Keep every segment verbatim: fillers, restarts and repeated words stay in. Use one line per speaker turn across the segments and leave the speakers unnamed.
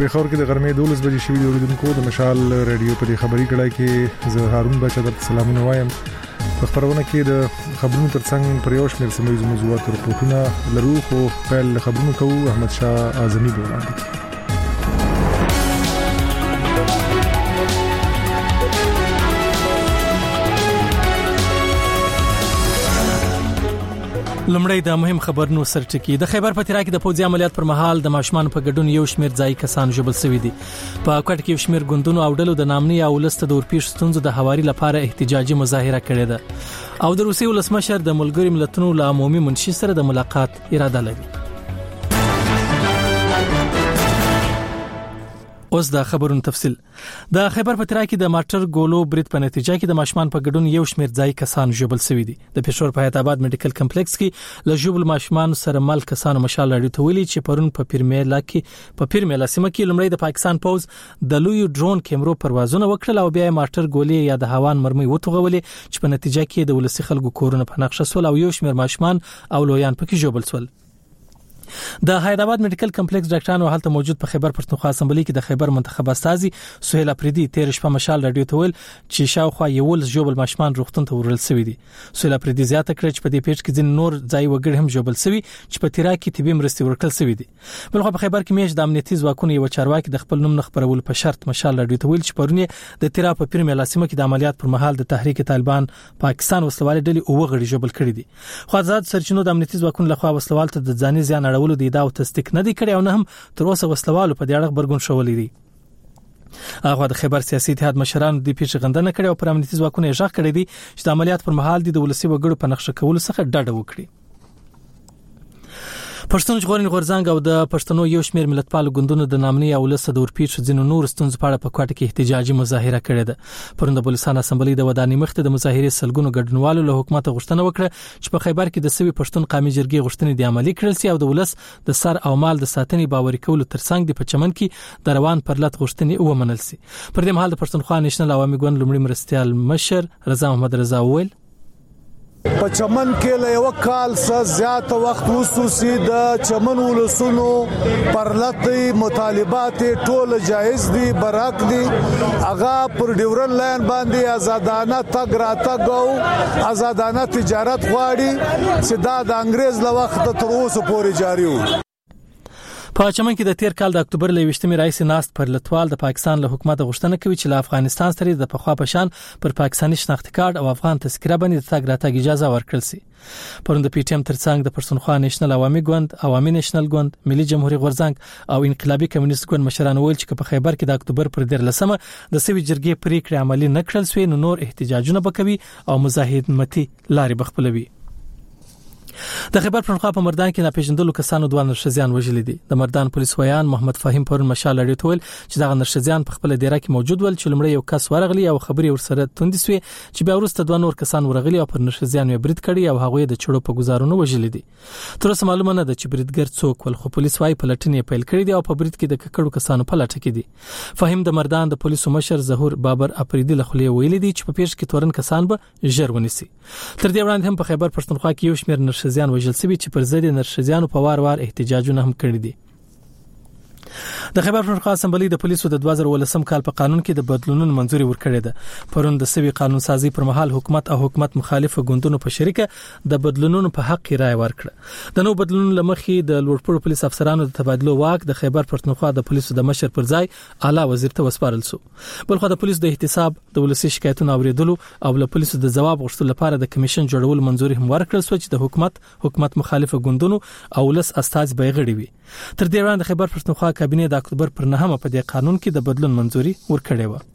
پیښور کې د غرمې دولس بجې شوې د اوریدونکو د مشال رادیو په خبري کړای کې زه هارون بچا د سلامونه وایم. په خبرونه کې د خبرونو ترڅنګ پریوش مې سمې موضوعات رپورټونه لرو خو پیل خبرونه کوو. احمد شاه اعظمي وړاندې
لمړی د مهم خبرونو سرټکی. د خیبر پتیرا کې د پوځي عملیات پر مهال د ماشومان په ګډون یو شمېر ځای کسان ژوبل شوي دي. په کوټ کې یو شمېر ګوندونو او ډلو د نامني او ولست د اورپیش ستونزو د حواري لپاره احتجاجي مظاهره کړې ده او د روسي ولسمشر د ملګری ملتونو له عمومي منشي سره د ملاقات اراده لري. اوس د خبرونو تفصیل. د خیبر پتیرا کې د ماټر ګولو برید په نتیجه کې د ماشومان په ګډون یو شمېر ځای کسان ژوبل شوي دي. د پېښور په حیات آباد میډیکل کمپلیکس کې له ژوبل ماشومان سره مل کسانو مشال راډیو ته ویلي چې پرون په پیرمیلا کې په پیرمیلا سیمه کې لمړی د پاکستان پوز د لوی ډرون کیمرو پروازونه وکړل او بیا ماټر ګولې یا د هوان مرمۍ وتوغولې چې په نتیجه کې د ولسی خلکو کورونه په نقشه سول او یو شمېر ماشومان او لویان پکې ژوبل سول. د حیات آباد میډیکل کمپلیکس ډاکټرانو حالت موجود په خیبر پښتونخوا اسمبلی کې د خیبر منتخب استازي سهیل افریدي تیر شپه مشال راډیو ته ویل چې شاوخوا یو ول ژوبل ماشومان روغتون ته ورل شوی دي. سهیل افریدي زیاته کړې چې په دې پیښ کې ځین نور ځای وګړي هم ژوبل شوی چې په تیرا کې طبي مرستې ورکړل شوی دي. بلخو په خیبر کې میش د امنیتي ځواکونو یو چارواکي د خپل نوم نه خبرول په شرط مشال راډیو ته ویل چې پرونه د تیرا په پیرمیلا سیمه کې د عملیات پر مهال د تحریک طالبان پاکستان وسلوال ډلې او وغړي ژوبل کړي دي. خو آزاد سرچینو د امنیتي ځواکونو لخوا وسلوال ته د ځاني زیان اړولو د ادعا او تصدیق نه دي کړی او نه هم تر اوسه وسلوالو په دې اړه خبرګون شولې دي. هغه د خیبر سیاسي اتحاد مشران د پیښې غندنه کړې او پر امنیتي ځواکونو یې ژغ کړی دي چې د عملیات پر مهال د ولسی وګړو په نقشه کولو څخه ډډه وکړي. پښتون ژغورنې غورځنګ او د پښتنو یو شمېر ملتپال ګوندونو د نامني او ولست د اورپیش ځینو نور ستونزو په اړه په کوټه کې احتجاجي مظاهره کړې ده. پرون د بلوچستان اسمبلی د ودانۍ مخ ته د مظاهرې سلګونو ګډونوالو له حکومت غوښتنه وکړه چې په خیبر کې د سوي پښتون قومي جرګې غوښتنې د عملي کړل سي او د ولس د سر او مال د ساتنې باوري کولو ترڅنګ د پچمن کې د روان پرلط غوښتنې ومنل سي. پر دې مهال د پښتونخوا نېشنل عوامي ګوند لومړي مرستيال مشر رضا محمد رضا ویل
په چمن کې له یو کال څخه زیات وخت وسوسي د چمن ولسونو پرلطي مطالبات ټول جایز دي برحق دي. هغه پر ډیورن لاین باندې آزادانه تګ راتګ او آزادانه تجارت غواړي چې دا د انګريز له وخت تر اوسه پورې جاري وي.
په چمن کې د تیر کال د اکتوبر له ویشتمې رئیس ناست پر لټوال د پاکستان له حکومت غوښتنه کوي چې له افغانستان سره د پخوا پشان پر پاکستاني شناخت کارت او افغان تذکره باندې د تګ راتګ اجازه ورکړل شي. پرون د پی ټی ایم ترڅنګ د پښتونخوا نېشنل عوامي ګوند، عوامي نېشنل ګوند، ملي جمهوریت غورځنګ او انقلابي کمیونست ګوند مشران ویل چې په خیبر کې د اکتوبر پر دیرلسمه د سوي جرګې پریکړه عملي نکړل شوې نو نور احتجاجونه وکوي او مزاحمتي لارې بخپلوي. د خیبر پښتونخوا په مردان کې ناپېژندلو کسانو دوه نرښځیان وژلي دي. د مردان پولیس ویان محمد فهیم پرون مشال لري تول چې دا نرښځیان په خپل ډیره کې موجود ول چې لمړی یو کس ورغلی او خبري ورسره توندې سوې چې بیا وروسته دوه نور کسان ورغلي او پر نرښځیان یې برید کړی او هغه د چړو په گزارونو وژلي دي. تر اوسه معلومه نه ده چې بریدګر څوک ول خو پولیس وايي پلټنې پیل کړې دي او په برید کې د ککړو کسانو په لټه کې دي. فهیم د مردان د پولیسو مشر ظهور بابر افریدي له خلې ویلي دي چې په پیښ کې تورن کسان به ژر ونیسي. تر دې وړاندې هم په خیبر پښتونخوا کې یو شمېر نرښځیان وژل شوي چې پر ضد نرښځیانو په وار وار احتجاجونه هم کړی دي. د خیبر پښتونخوا اسمبلی د پولیسو د دوه زره ولسم کال په قانون کې د بدلونونو منځوري ورکړې ده. پرون د سوي قانون سازي پر مهال حکومت او حکومت مخالفه ګوندونو په شریکه د بدلونونو په حق رائے ورکړه. د نو بدلونونو لمخې د لوړپوړو پولیس افسرانو د تبادلو واک د خیبر پښتونخوا د پولیسو د مشر پر ځای اعلی وزیر ته وسپارل شو. بلخو د پولیسو د احتساب د ولسي شکایتونو اوریدلو او له پولیسو د جواب غوښتلو لپاره د کمیشن جوړول منځوري هم ورکړل شو چې د حکومت حکومت مخالفه ګوندونو او ولس استاذ بیغړي وي. تر دې وړاندې خیبر پښتونخوا کابینه د اکتوبر پر نهمه په دې قانون کې د بدلون منځوري ورکړې و.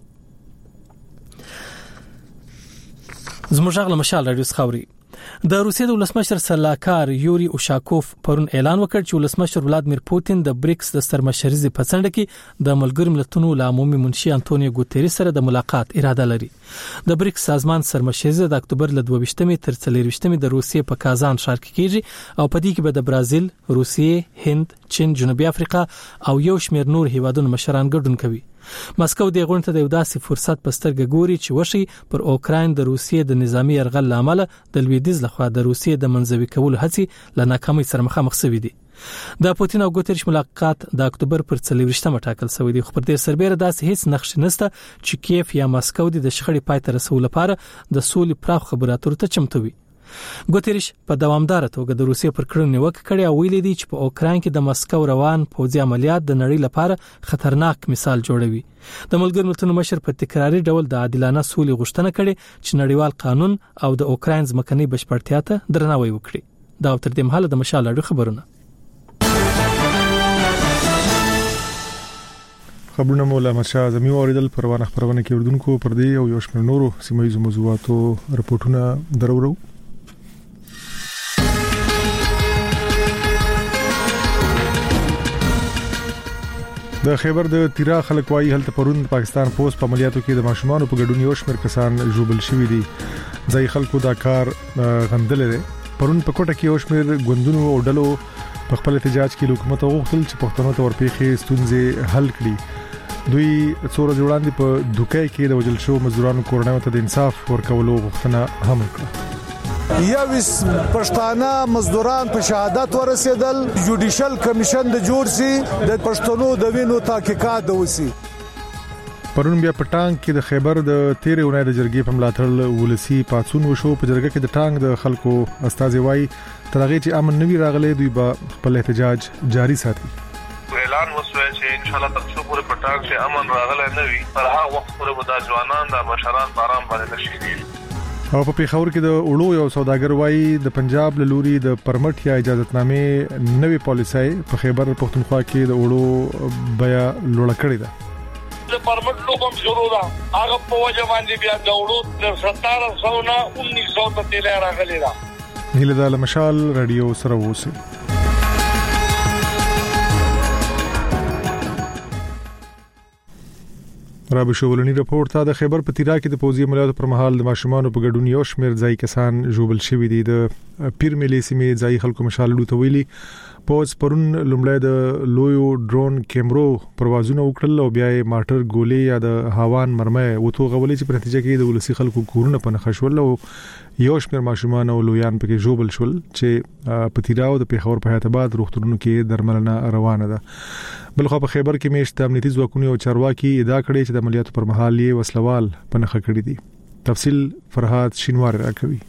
زموږ غل مشال راډیو خاوري د روسیې د ولسمشر سلاکار یوري اوشاکوف پرون اعلان وکړ چې ولسمشر ولادمیر پوتین د بریکس د سرمشرۍ په څنډه کې د ملګرو ملتونو له عمومي منشي انټونیو ګوتيریس سره د ملاقات اراده لري. د بریکس سازمان سرمشرۍ د اکتوبر له دوه ویشتمې تر څلور ویشتمې د روسیې په کازان ښار کې کیږي او په دې کې به د برازیل، روسیې، هند، چین، جنوبي افریقا او یو شمېر نور هیوادونو مشران ګډون کوي. مسکو د غونډې د یو داسې فرصت په سترګه ګوري چې وشي پر اوکراین د روسیې د نظامی یرغل لامل د لویدیز لخوا د روسیې د منځوي کولو هڅې له ناکامۍ سره مخامخ شوې دي. د پوتین او ګوتریش ملاقات د اکتوبر پر څلوېښتمه ټاکل شوی دی، خو پر دې سربېره داسې هیڅ نقش نشته چې کیف یا ماسکو د شخړې پای ته رسولو لپاره د سولې پراخ خبرو اترو ته چمتو وي. ګوتریش په دوامدار توګه د روسیې پر کړنو نیوکه کړې او ویلي دی چې په اوکراین کې د ماسکو روان پوځي عملیات د نړۍ لپاره خطرناک مثال جوړوي. د ملګرو ملتونو مشر په تکراري ډول د عادلانه سولې غوښتنه کړې چې نړیوال قانون او د اوکراین ځمکني بشپړتیا ته درناوی وکړي. دا تر دې مهاله د مشال اړو خبرونه.
خبرونه مولا مرشد زمي اوریدل پروانه خبرونه کې اردوونکو پر دې او یو شمېر نورو سیمایي موضوعاتو رپورټونه درورو. د خیبر د تیرا خلک وايي هلته پرون پاکستان پوس په عملیاتو کې د ماشومان په ګډون یو شمېر کسان ژوبل شوي دي. ځای خلکو دا کار غندل دي. پرون په کوټه کې یو شمېر ګوندونو او ډلو په خپل احتجاج کې حکومت غوښتل چې پښتنو ته ورپېخي ستونزې حل کړي. دوی څوره جوړاندې په دوکای کې د وجل شو مزدورانو کورنیو ته د انصاف ورکولو غوښتنه هم وکړه.
یوس پښتانه مزدوران په شهادت ورسېدل. جوډیشل کمیشن د جوړ سي د پښتنو د وینو تحقیقات وسی.
پرون بیا په ټانګ کې د خیبر د تیرې اونۍ د جرګې په ملاتړ ولسی پاتون وشو. په جرګه کې د ټانګ د خلکو استازي وایي تر هغه چې امن نوي راغلي دوی به خپل احتجاج جاری ساتي.
اعلان وسوي چې ان شاء الله تاسو پورې په ټانګ کې امن راغلی نه وي، پر هغه وخت پورې به د ځوانان د مشران باران باندې نشي.
او په پیښور کې د اولو یو سوداګر وایي د پنجاب له لوري د پرمټ یا اجازهتنامې نوې پالیسي په خیبر پښتونخوا کې د اولو بیا لوړ کړی ده.
د پرمټ لوګم شروع ده هغه په وجه باندې بیا د اولو د ستاره سو نه انیس سو ته تل راغلی ده.
هله د مشال رادیو سره وسی. رابع شولنی رپورت ته د خیبر په تیرا کې د پوزي عملیاتو پر مهال د ماشومان په ګډون یو شمېر ځای کسان ژوبل شوي دي. د پیر ملي سیمې ځای خلکو مشال لوټ ویلي پوز پرون لومړی د لویو ډرون کیمرو پروازونه وکړل او بیا یې ماټر ګولې یا د هاوان مرمۍ وته غولې چې په نتیجه کې د ولسی خلکو کورونه په نخښول او یو شمېر ماشومان او لویان پکې ژوبل شول چې په تیرا او د پیښور په هیاتباد روغتونونو کې درملنه روانه ده. بلخو په خیبر کې میشت امنیتي ځواکونو او چارواکي ادعا کړې چې د عملیاتو پر مهال یې وسلوال په نخښه کړی دي. تفصیل فرحات شینوار راکوي.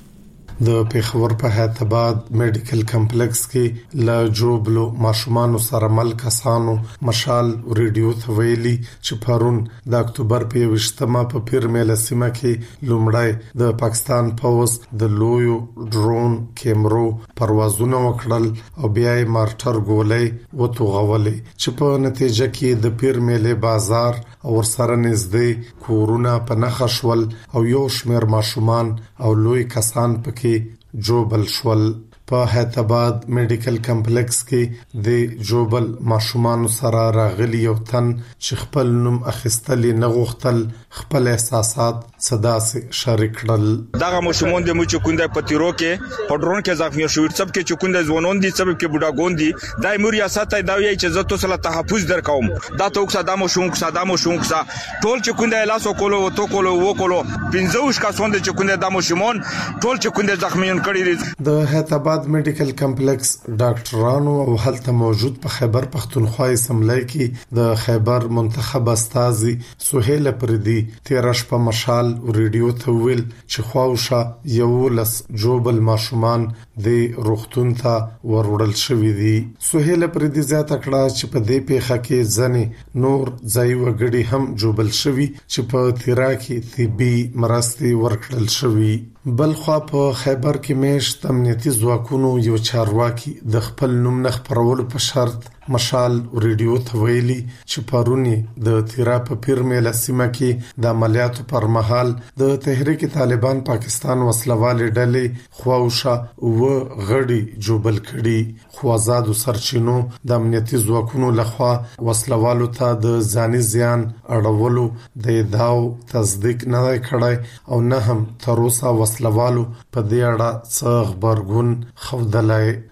د پیښور په هیاتباد میډیکل کمپلیکس کې لا جوبلو ماشومان سره مل کسانو مشال ریډیو ته ویلي چې پرون د اکتوبر په وشتمه په پیر مېله سیمه کې لومړی د پاکستان پوز د لویو ډرون کیمرو پروازونه وکړل او بیا یې مارټر ګولې وتوغولې چې په نتیجه کې د پیر مېله بازار او سره نږدې کورونه په نخښول او یو شمېر ماشومان او لوی کسان پکې جوبل شول. په هیاتباد میډیکل کمپلیکس کې د جوبل ماشومان سره راغلی یو تن چې خپل نوم اخیستل نه غوښتل خپل احساسات صدا سي شریک کړل.
دغه ماشومان د موچ کونده پتیرو کې په ډرون کې زخمی شوی سب کې چکونده ځوانون دي سبب کې بډاګون دي د امور ریاست ته دا وی چې زه تاسو له تحفظ درکوم دا توک صدامو شونک صدامو شونک ټول چکونده لاسو کولو تو کولو و کولو پنځوش کسان د چکونده د ماشومان ټول چکونده زخمیون کړي.
د هیاتباد میډیکل کمپلیکس ډاکټرانو او هلته موجود په خیبر پښتونخوا اسمبلی کې د خیبر منتخب استاذي سهیل پردي تیرش په مشال ریډیو ته ویل چې خواوشه یو لس جوبل ماشومان د روغتون ته وروړل شوې دي. سهیل پردي زیاته کړه چې په دې پیښه کې ځنې نور ځای وګړي هم جوبل شوي چې په تیرا کې طبي مرستې ورکړل شوي. بلخوا په خیبر کې میشت امنیتي ځواکونو یو چارواکي د خپل نوم نه خبرولو په شرط مشال ریډیو ته ویلي چې پرونی د تیرا په پیر مېله سیمه کې د عملیاتو پر مهال د تحریک طالبان پاکستان وسلوالې ډلې خواوشه و غړي جوبل کړي. خو آزاد سرچینو د امنیتي ځواکونو لخوا وسلوالو ته د ځاني زیان اړولو د ادعاو تصدیق نه کړای او نه هم تر اوسه وسلوالو په دې اړه څه خبرګون خوندلای.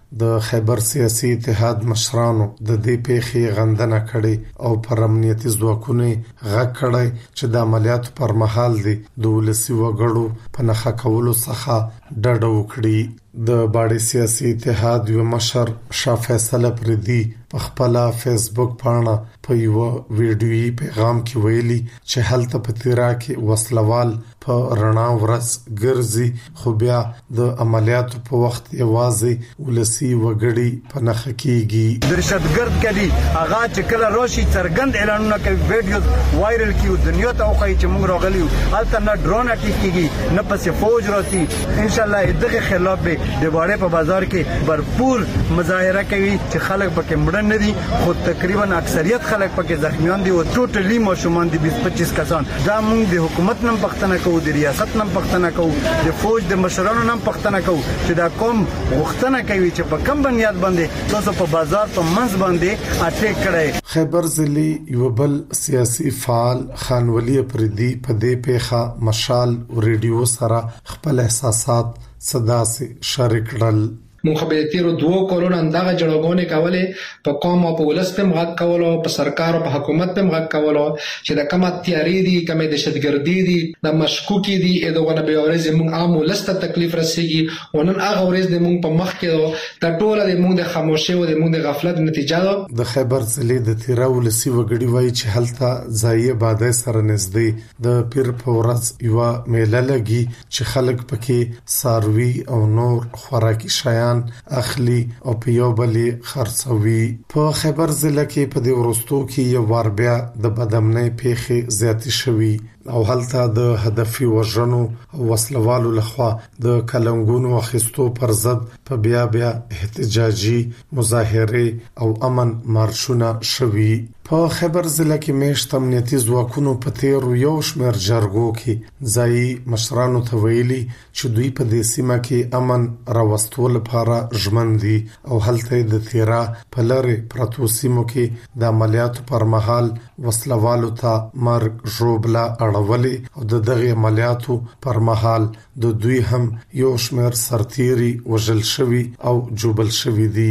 د خیبر سیاسي اتحاد مشرانو د دې پیښې غندنه کړې او پر امنیتي ځواکونو غږ کړی چې د عملیاتو پر مهال دي د ولسي وګړو په نخښه کولو څخه ډډه وکړي. د باډي سیاسي اتحاد یو مشر شاه فیصل پردي په خپل فیسبوک باندې په یو ویډیوي پیغام کې ویلي چې هلته په تیرا کې وسلوال په رڼا ورځ ګرځي خو بیا د عملیاتو په وخت یوازې ولسی وګړي په نخښه کیږي.
درشتګرد کلی هغه چې کله راشي څرګند اعلانونه کوي ویډیو وایرل کیو دنیا ته وخی چې موږ راغلیو هلته نه ډرون اټیک کیږي نه پسې فوج راځي. ان شاء الله دغه خلاف به د باډي په بازار کې भरपूर مظاهره کوي چې خلک پکې مړ نه دي خو تقریبا اکثریت خلک پکې زخمیان دي او ټوټلی ماشومان دي بیس پچیس کسان. دا موږ د حکومت نن پښتنه کوو د ریاست نن پښتنه کوو د فوج د مشرانو نن پښتنه کوو چې دا قوم غوښتنه کوي چې په کم بنیاد باندې تاسو په بازار په منځ باندې اټیک کړئ.
خیبر ضلعي یو بل سیاسي فعال خان ولی پردي په دې پیښه مشال او ریډیو سره خپل احساسات صدا سي شریک کړل.
مونږ به تیرو دوه کلونو اندغه جوړګونې کولې په قوم او په ولس په مغاک کولو په سرکار او په حکومت په مغاک کولو چې د کومه تیاری دي کومه د شتګردي دي د مشکوکي دي دغه به اورز مونږ عام ولس ته تکلیف رسیږي ونن هغه ورځ د مونږ په مخ کې د ټوله د مونږ د خاموشي او د مونږ د غفلت نتیجه ده.
د خیبر ضلع د تیرا ولسی وګړي وایي چې هلته ځای باده سره نږدې د پیر په ورځ یو میله لګي چې خلک پکې ساروي او نور خوراکي شیان اخلي او په یو بلې خرڅوي. په خیبر ضلع کې په دې ورستو کې یو وار بیا د بدامنۍ پیښې زیاتې شوي او هلته د هدفي وژنو او وسلوالو لخوا د کلنګونو اخیستو پر ضد په بیا بیا احتجاجي مظاهره او امن مارشونه شوي. په خیبر ضلع کې میشت امنیتي ځواکونو په تیر یو شمېر جرګو کې ځای مشرانو ته ویلي چې دوی په دې سیمه کې امن راوستو لپاره ژمن دي او هلته د تیرا په لری پرتو سیمو کې د عملیاتو پر مهال وسلوالو ته مرګ ژوبله اړولې او د دغه عملیاتو پر مهال د دوی هم یو شمېر سرتیري وژل شوي او جوبل شوي دي.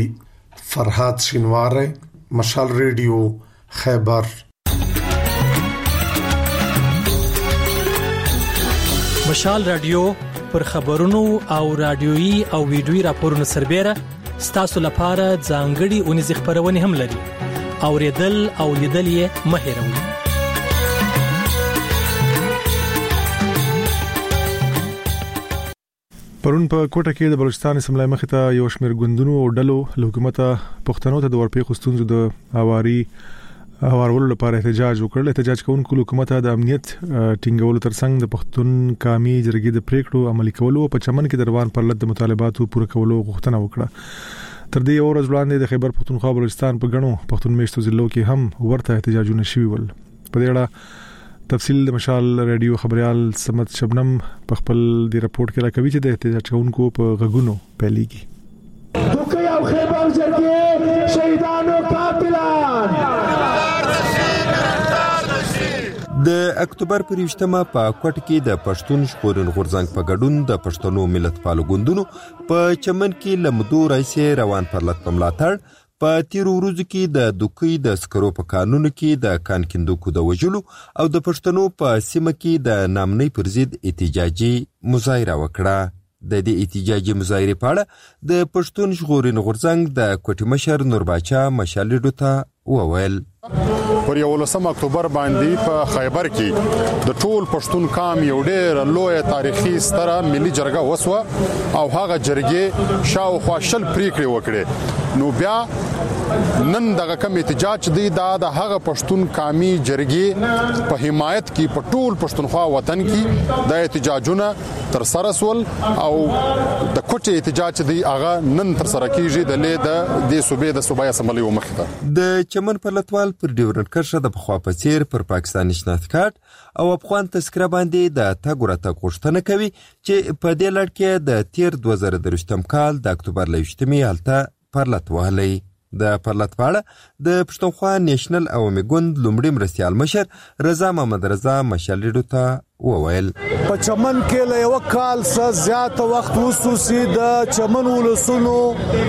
فرهاد شینواره، مشال ریډیو، خیبر.
مشال رادیو پر خبرونو او رادیويي او ویډیويي راپورونو سربېره ستاسو لپاره ځانګړي اونیز خبرونه هم لري. اوریدل او لیدل یې مه هېروئ.
پرون په کوټه کې د بلوچستان اسمبلی مخې ته یو شمېر ګوندونو او ډلو له حکومته پښتنو ته د ورپېښو ستونزو د اواري اورولو لپاره احتجاج وکړ. احتجاج کوونکو حکومت د امنیت ټینګولو ترڅنګ د پښتون قومي جرګې د پریکړو عملي کولو او په چمن کې د روان پرلط د مطالباتو پوره کولو غوښتنه وکړه. تر دې ورځ وړاندې د خیبر پښتونخوا بلوچستان په غنو پښتون میشتو ضلعو کې هم ورته احتجاجونه شوي ول. په دې اړه تفصیل د مشال رادیو خبريال سمت شبنم په خپل دی راپورټ کې راکوي چې د احتجاج کوونکو په غږونو پیلېږي.
دوکې او خیبر جرګې شهیدانو قاتلان
د اکتوبر پر یوشتمه په کوټ کې د پښتون ژغورن غورځنګ په ګډون د پښتنو ملتپالو ګوندونو په چمن کې لمدو راځي روان پرلط په ملاتړ په تیر ورځو کې د دوکې د سکرو په قانون کې د کانکندوکو د وجلو او د پښتنو په سیمه کې د نامنۍ پر ضد احتجاجي مظاهره وکړه. د دې احتجاجي مظاهره په اړه د پښتون ژغورن غورځنګ د کوټې مشر نور باچا مشالډو ته وویل
پر یولسم اکتوبر باندې په خیبر کې د ټول پښتون قوم یو ډېر لوی تاریخي ستره ملي جرګه وسوه او هغه جرګې شاوخوا شل پریکړې وکړې. نو بیا نن دغه کم احتجاج دی دا د هغه پښتون قومي جرګې په حمایت کې په ټول پښتونخوا وطن کې د احتجاجونه تر سره سول او د کوټې احتجاج دی هغه نن تر سره کیږي د لید د صوبې د صوبای اسمبلی ومخته.
د چمن پر لټوال پر ډیورنډ کرښه د بخوا په څیر پر پاکستان شناخت کارت او افغان تذکره باندې د تګ ورته غوښتنه کوي چې په دې لړ کې د تیر دوه زره درویشتم کال د اکتوبر لویشتمې هلته پرلط وهلی. د پرلط په اړه د پښتونخوا نیشنل عوامي ګوند لومړي مرستیال مشر رضا محمد رضا مشالډو ته وویل
په چمن کې له یو کال څخه زیات وخت وسوسي د چمن ولسونو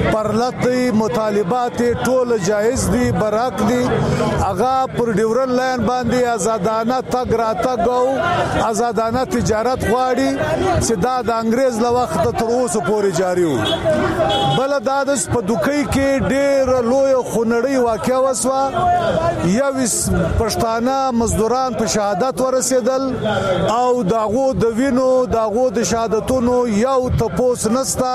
پرلطي مطالبات ټول جایز دي برحق دي اغا پر ډیورن لاین باندې آزادانه تګ راتګ او آزادانه تجارت غواړي چې دا د انګريز له وخت تر اوسه پورې جاری و بل دا د په دوکۍ کې ډېر لوی خونړی واقعا وسوه یوس پښتانه مزدوران په شهادت ورسېدل او داغو د وینو داغو د شهادتونو یو تپوس نستا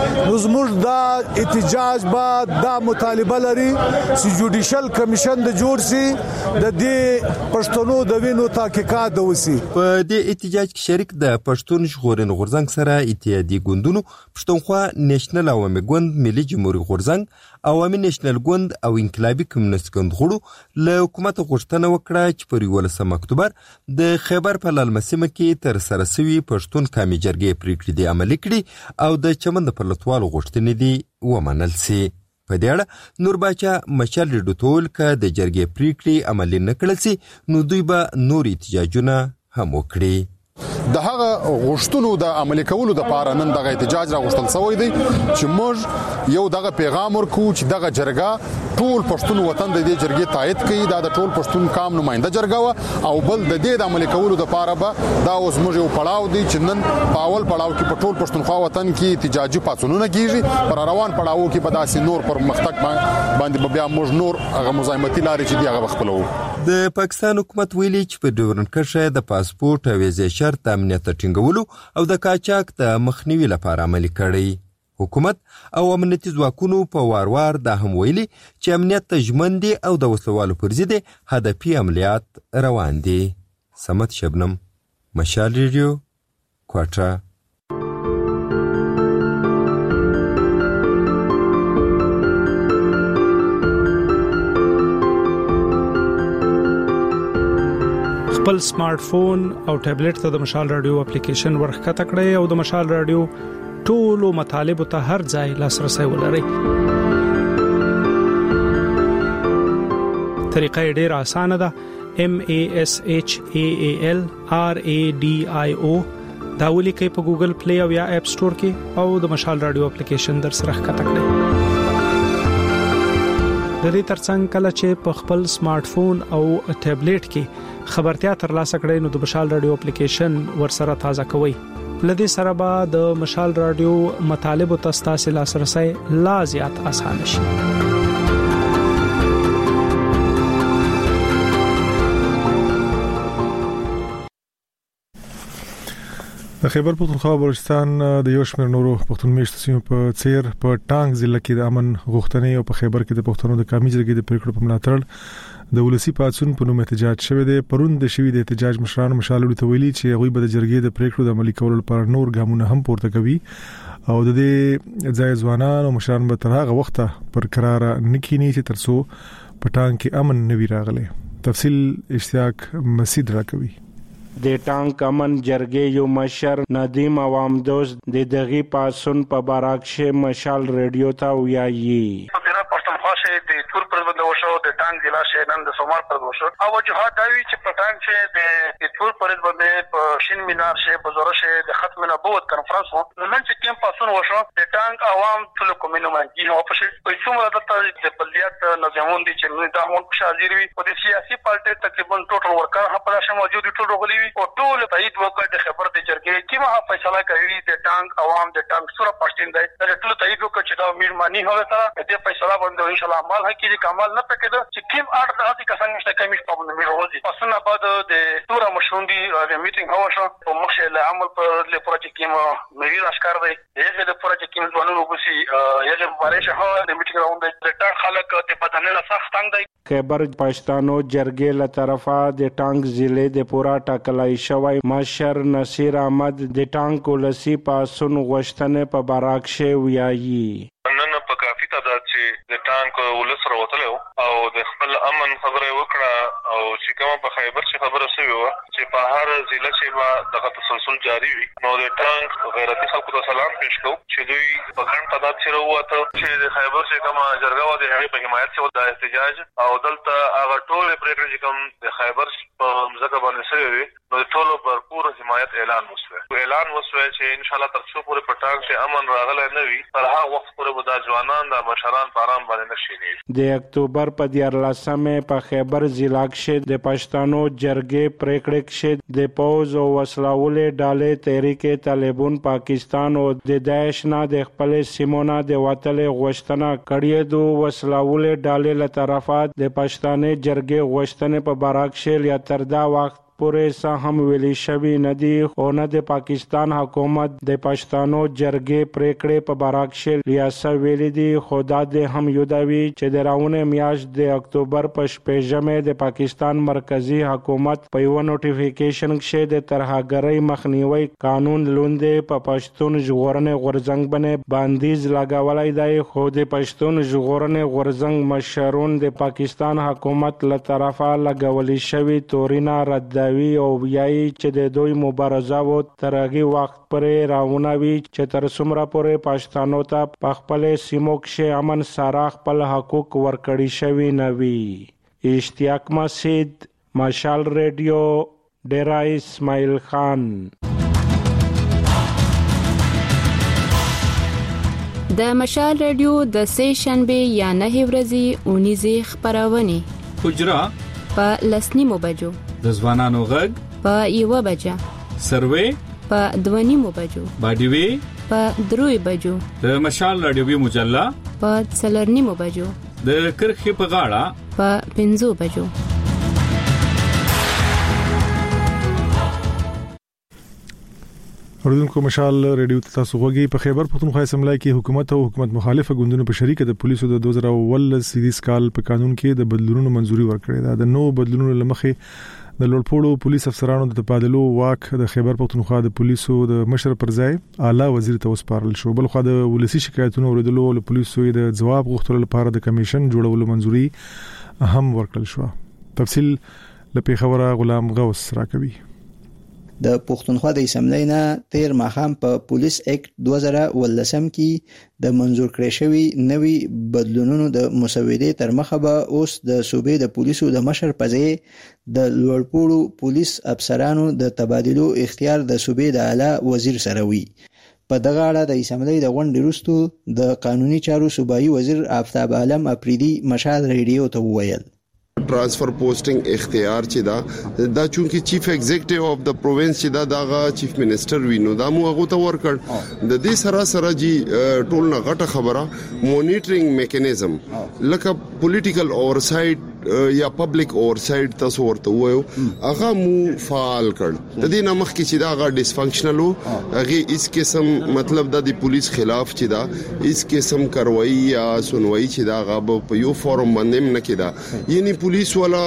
زموږ دا احتجاج با دا مطالبه لري چې جوډیشل کمیشن د جوړ سي د دې پښتنو د وینو تحقیقات وسی
په دې احتجاج کې شریک د پښتون ژغورنې غورځنګ سره اتحادیې ګوندونو پښتونخوا نېشنل عوامي ګوند ملي جمهوریت غورځنګ عوامي نېشنل ګوند او انقلابي کمیونست ګوند غړو له حکومت غوښتنه وکړه چې په یولسم اکتوبر د خیبر په للمسیمه کې تر سره شوی پښتون قومي جرګې پریکړې دي عملي کړي او د چمن د پرلطوالو غوښتنې دي ومنل سي په دې اړه نور باچا مشال ډوټول ک د جرګې پریکړې عملي نکړل سي نو دوی به نور احتجاجونه هم وکړي
د هغه غوښتنو د عملي کولو د پاره نن دغه احتجاج را غوښتل شوی دی چې موږ یو دغه پیغام ورکو چې دغه جرګه ټول پښتون وطن د دې جرګې تایید کوي دا د ټول پښتون قوم نماینده جرګه او بل د دې د عملي کولو د پاره به دا اوس موږ یو پړاو دی چې نن پاول پړاو کې په ټول پښتونخوا وطن کې احتجاجي پاتونونه کیږي پر روان پړاو کې په داسې نور پر مختک باندې بیا موږ نور هغه مزاحمتي لارې چې دی هغه خپلو
د پاکستان حکومت ویلي چې په ډیورن کرښه د پاسپورت او ویزې شرط امنیت ټینګولو او د قاچاق د مخنیوي لپاره عملي کړي حکومت او امنیتي ځواکونو په وار وار دا هم ویلي چې امنیت ته ژمن دي او د وسلوالو پر ضد هدفي عملیات روان دي سمت شبنم مشال ریډیو کوټه
خپل سمارټ فون او ټابلیټ ته د مشال رادیو اپلیکیشن ورخته کړئ او د مشال رادیو ټولو مطالب ته هر ځای لاسرسي ولرئ. طریقه ډېره اسانه ده. M A S H A A L R A D I O دا ولیکئ په ګوګل پلی او یا اپ سٹور کې او د مشال رادیو اپلیکیشن در سره ښکته کړئ. د دې ترڅنګ کله چې په خپل سمارټ فون او ټابلیټ کې خبرتیا ترلاسه کړئ نو د مشال رادیو اپلیکیشن ورسره تازه کوئ. لدې سره به د مشال رادیو مطالب او تاسو لاسرسي لا زیات آسان شي.
د خیبر پختونخوا بلوچستان د یو شمېر نورو پښتون میشتو سیمو په څیر په ټانګ ضلع کې د امن غوښتنې او په خیبر کې د پښتنو د قومي جرګې د پریکړو په ملاتړ د ولسی پاتون په نوم احتجاج شوه دی. پرون د شوی د احتجاج مشران مشالو ته ویلي چې هغه به د جرګې د پریکړو د عملي کولو لپاره نور ګامونه هم پورته کوي او د دې ځای ځوانان او مشران به تر هغه وخته پر قرار نکینی چې ترسو په ټانګ کې امن نوي راغله. تفصیل اشتیاق مسید راکوي.
د ټانک امن جرګې یو مشر ندیم عوام دوست د دغه پاسون په باراکشه مشال ریډیو ته ویایي
د پښتونخوا شه د تور پرد وشو د ټانک ضلع شه نن د سومار پرد وشو او وجوهات داوی چې په ټانک شه د تور پرد باندې په شین مینار شه په زوره شه د ختم نبوت کانفرنس وو نن چې کیم پاسون وشو د ټانک عوام ټول کومینو باندې او په شي په څومره د بلدیات نظامون دي چې د همون په حاضر وي او د سیاسي پارټي تقریبا ټوټل ورکر هم په شمه موجود ټول غلي او ټول تایید وکړ د خبر د جرګې کیمه فیصله کوي د ټانک عوام د ټانک سره پښتين دی د ټول تایید وکړ چې دا میر مانی هغه سره د فیصله باندې ان شاء الله عمل حقيقي کمال نه پکې چې کیم اړه د هغه کسان نشته کمی په باندې میر وځي پسونه بعد د تور مشوندي د میټینګ هوا شو په مخه له عمل پر د پروژې کیم مری راشکار دی دغه د پروژې کیم ځوانو وګسي یغه مبارش هوا د میټینګ راوند د ټاک خلک ته بدنه سخت تنگ دی.
خیبر پښتانو جرګې له طرفه د ټانک ضلع د پورا ټاکلای شوی مشر نصیر احمد د ټانک ولسی پاسون غوښتنه په باراکشه ویایي
نن په کافي تعداد چې د ټانک ولس راوتلو او د خپل فعال امن خبره وکړه او چې کوم په خیبر چې خبره شوی و چې په هر ضلع کې به دغه تسلسل جاری وي نو د ټانک غیرتی خلکو ته سلام پېښ کوم چې دوی په ګڼ تعداد سره وته چې د خیبر چې کومه جرګه و د هغې په حمایت کې د احتجاج او دلته هغه ټولې پرېکړې چې کوم د خیبر په ځمکه باندې شوې وي نو د ټولو بھرپور حمایت اعلان وشو اعلان وشو چې ان شاء الله تر څو پورې په ټانک کې امن راغلی نه وي تر هغه وخت پورې به دا ځوانان د مشران په آرام باندې نه شیني.
د اکتوبر په دیارلسمې په خیبر ضلع کې د پښتنو جرګې پریکړې کې د پوز او وسلواله ډالې تحریک طالبان پاکستان او د داعش نه د خپل سیمونه د وټل غوښتنه کړې دو وسلواله ډالې له طرفه د پښتنې جرګې غوښتنې په باراک شل یا تر دا وخت پورې سه هم ویلي شوی نه دی او نه د پاکستان حکومت د پښتنو جرګې پریکړې په باراک شل ریاسه ویلي دی خو دا د هم یودوي چې د راونه میاشت د اکتوبر په شپږمې د پاکستان مرکزی حکومت په یو نوټیفیکیشن کې د ترهګرۍ مخنیوي قانون لوندې په پښتون ژغورنې غورځنګ باندې باندیز لګولای دی خو د پښتون ژغورنې غورځنګ مشرون د پاکستان حکومت له طرفه لګولې شوی تورینا رد او یای چې د دوی مبارزه وو ترغي وخت پرې راونوي چې تر څومره پورې پښتنو ته په خپل سیمو کې امن سره خپل حقوق ورکړي شوی نه وي. اشتیاق مسجد مشال ریډیو ډیرا اسماعیل خان.
د مشال ریډیو د سې شنبه یا نه ورځې اونیزه خبرونه
حجرا
په لسنیمو بجو
د ځوانانو غږ
په یو بجه
سروې
په دونیمو بجو
باډیوي
په دروي بجو
د مشال رادیوي مجله
په څلرنیمو بجو
د کرخي په غاړه
په پنځو بجو.
اوریدونکو مشال ریډیو تاسو غوږی په خیبر پختونخوا اسمبلی کې حکومت او حکومت مخالفه ګوندونو په شریکه د پولیسو د دوه زره اوولس سیدیس کال په قانون کې د بدلونونو منځوري ورکړې ده. د نو بدلونونو لمخې د لوړپوړو پولیس افسرانو د تبادلو واک د خیبر پختونخوا د پولیسو د مشر پر ځای اعلی وزیر ته وسپارل شو. بل خو د ولسی شکایتونو اوریدلو له پولیسو د جواب غوښتلو لپاره د کمیشن جوړولو منځوري هم ورکړل شو. تفصیل لپاره خبره غلام غوث راکوي.
د پښتونخوا د اسمبلی نه تیر ماخام په پولیس اکټ دوه زره ولسم کې د منزور کړی شوی نوي بدلونونو د مسودې تر مخه به اوس د صوبې د پولیسو د مشر په ځای د لوړپوړو پولیس افسرانو د تبادلو اختیار د صوبې د اعلی وزیر سره وي. په دغه اړه د اسمبلی د غونډې وروسته د قانوني چارو صوبایي وزیر آفتاب عالم اپریدي مشال ریډیو ته وویل
transfer posting اختیار چې دا دا چونکی چیف ایگزیکټیو اف د پروینس چې دا دغه چیف منسٹر وینو دا مو هغه ته ورکړ. د دې سره سره جی ټول نه غټه خبره مونیټرینګ میکانیزم لکه پولیټیکل اورسایټ یا پبلک اورسایټ تاسو ورته وایو هغه مو فعال کړ. د دې نامخ کې چې دا هغه ډیسفنکشنل هغه اس قسم مطلب د پولیس خلاف چې دا اس قسم کاروایی یا سنوي چې دا هغه په یو فورم باندې نه کېدا یعنی پولیس والا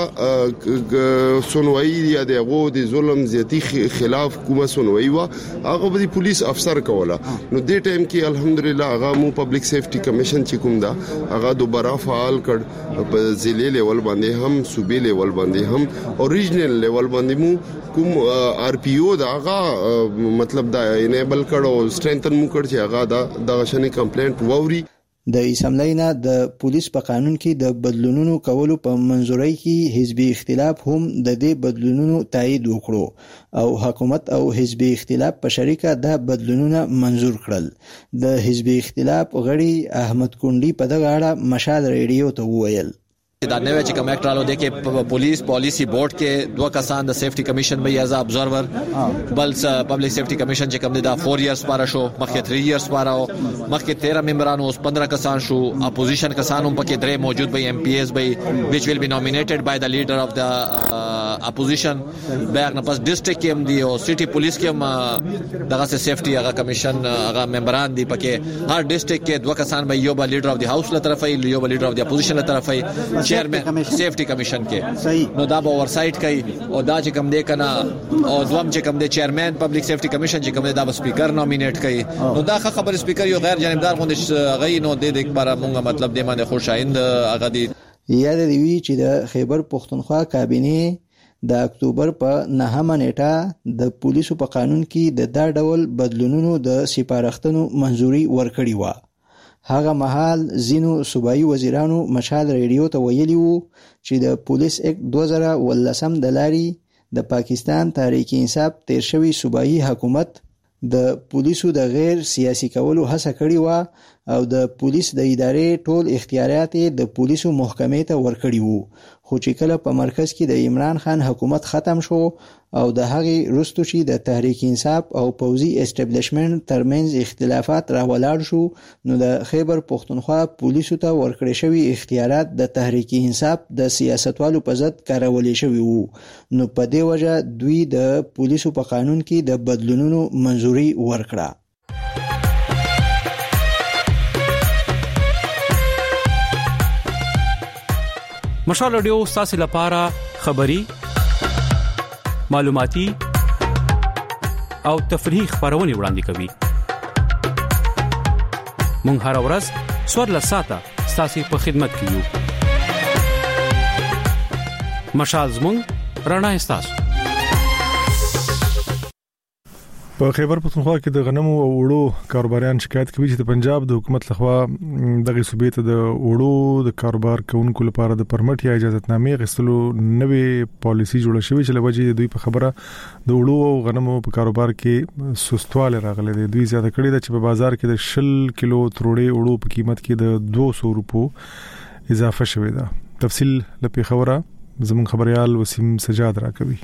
سنوي یا دغه د ظلم زیاتی خلاف کومه سنوي وا هغه د پولیس افسر کوله. نو دې ټایم کې الحمدلله هغه مو پبلک سیفټي کمیشن چې کوم دا هغه دوباره فعال کړ په ضلع لیول باندې هم صوبې لیول باندې هم اوریجنل لیول باندې مو کوم آر پی او دا هغه مطلب دا انیبل کړو سټرینثن مو کړ چې هغه دا د غشنې کمپلینټ ووري.
د اسمبلی نه د پولیس په قانون کې د بدلونونو کولو په منځوري کې حزبي اختلاف هم د دې بدلونونو تایید وکړو او حکومت او حزبي اختلاف په شریکه د بدلونونو منظور کړل. د حزبي اختلاف غړي احمد کونډي په دغه اړه مشال ریډیو ته وویل
دا نوې چې کوم اکټ رالو دی کې پولیس پالیسی بورډ کې دوه کسان د سیفټي کمیشن به ایز ابزرور بل پبلک سیفټي کمیشن چې کوم دی دا چار ایئرز پاره شو مخکې تین ایئرز پاره او مخکې تیرہ ممبرانو اوس پندرہ کسان شو اپوزیشن کسان هم پکې درې موجود به ایم پی ایس به which will be nominated by the leader of the uh, opposition بیاغ نه پس ډیسټریکټ کې هم دی او سټي پولیس کې هم دغه سیفټي هغه کمیشن هغه ممبران دی پکې هر ډیسټریکټ کې دوه کسان به یو به لیډر اف دی هاوس له طرفه یو به لیډر اف دی اپوزیشن له طرفه چیرمن سیفټي کمیشن کې نو دا به اورسایټ کوي او دا چې کوم دی کنه او دوم چې کوم دی چیرمن پبلک سیفټي کمیشن چې کوم دی دا به سپیکر نومینیټ کوي. نو دا خبر سپیکر یو غیر جانبدار غونډه غي نو د دې لپاره مونږه مطلب دی باندې خوشایند هغه دی
یاد دی وی چې د خیبر پښتونخوا کابینه د اکتوبر په نهمه نیټه د پولیسو په قانون کې د دا ډول بدلونونو د سپارښتنو منځوري ورکړی و. هغه مهال زینو صوبایي وزیرانو مشال ریډیو ته ویلي وو چې د پولیس اکټ دوه زره ولسم د لارې د پاکستان تحریک انصاف تیر شوی صوبایي حکومت د پولیسو د غیر سیاسي کولو هڅه کړې و او د پولیس د ادارې ټول اختیارات د پولیسو محکمې ته ورکړي وو. خو چې کله په مرکز کې د عمران خان حکومت ختم شو او د هغې وروسته چې د تحریک انصاف او پوځي اسټابلیشمنت ترمنځ اختلافات راولاړ شو نو د خیبر پښتونخوا پولیسو ته ورکړل شوی اختیارات د تحریک انصاف د سیاستوالو په ضد کارولې شوی وو. نو په دې وجه دوی د پولیسو په قانون کې د بدلونونو منځوري ورکړه.
مشال رادیو ستاسو لپاره خبری معلوماتي او تفریحي خبرونه وړاندې کوي. مونږ هر ورځ څوارلس ساعته ستاسو په خدمت کې یو. مشال زموږ رڼا ستاسو.
په خیبر پښتونخوا کې د غنمو او وړو کاروباریان شکایت کوي چې د پنجاب د حکومت لخوا دغه صوبې ته د وړو د کاروبار کوونکو لپاره د پرمټ یا اجازهتنامې غوښتلو نوې پالیسي جوړه شوې چې لوجه دوی په خبره د وړو او غنمو په کاروبار کې سستواله راغلي دي. دوی زیاته کړی دا چې په بازار کې د شل کیلو تروړې وړو په قیمت کې د دوه سوه روپو اضافه شوې ده. تفصیل لپاره خبره زموږ خبريال وسیم سجاد راکوي.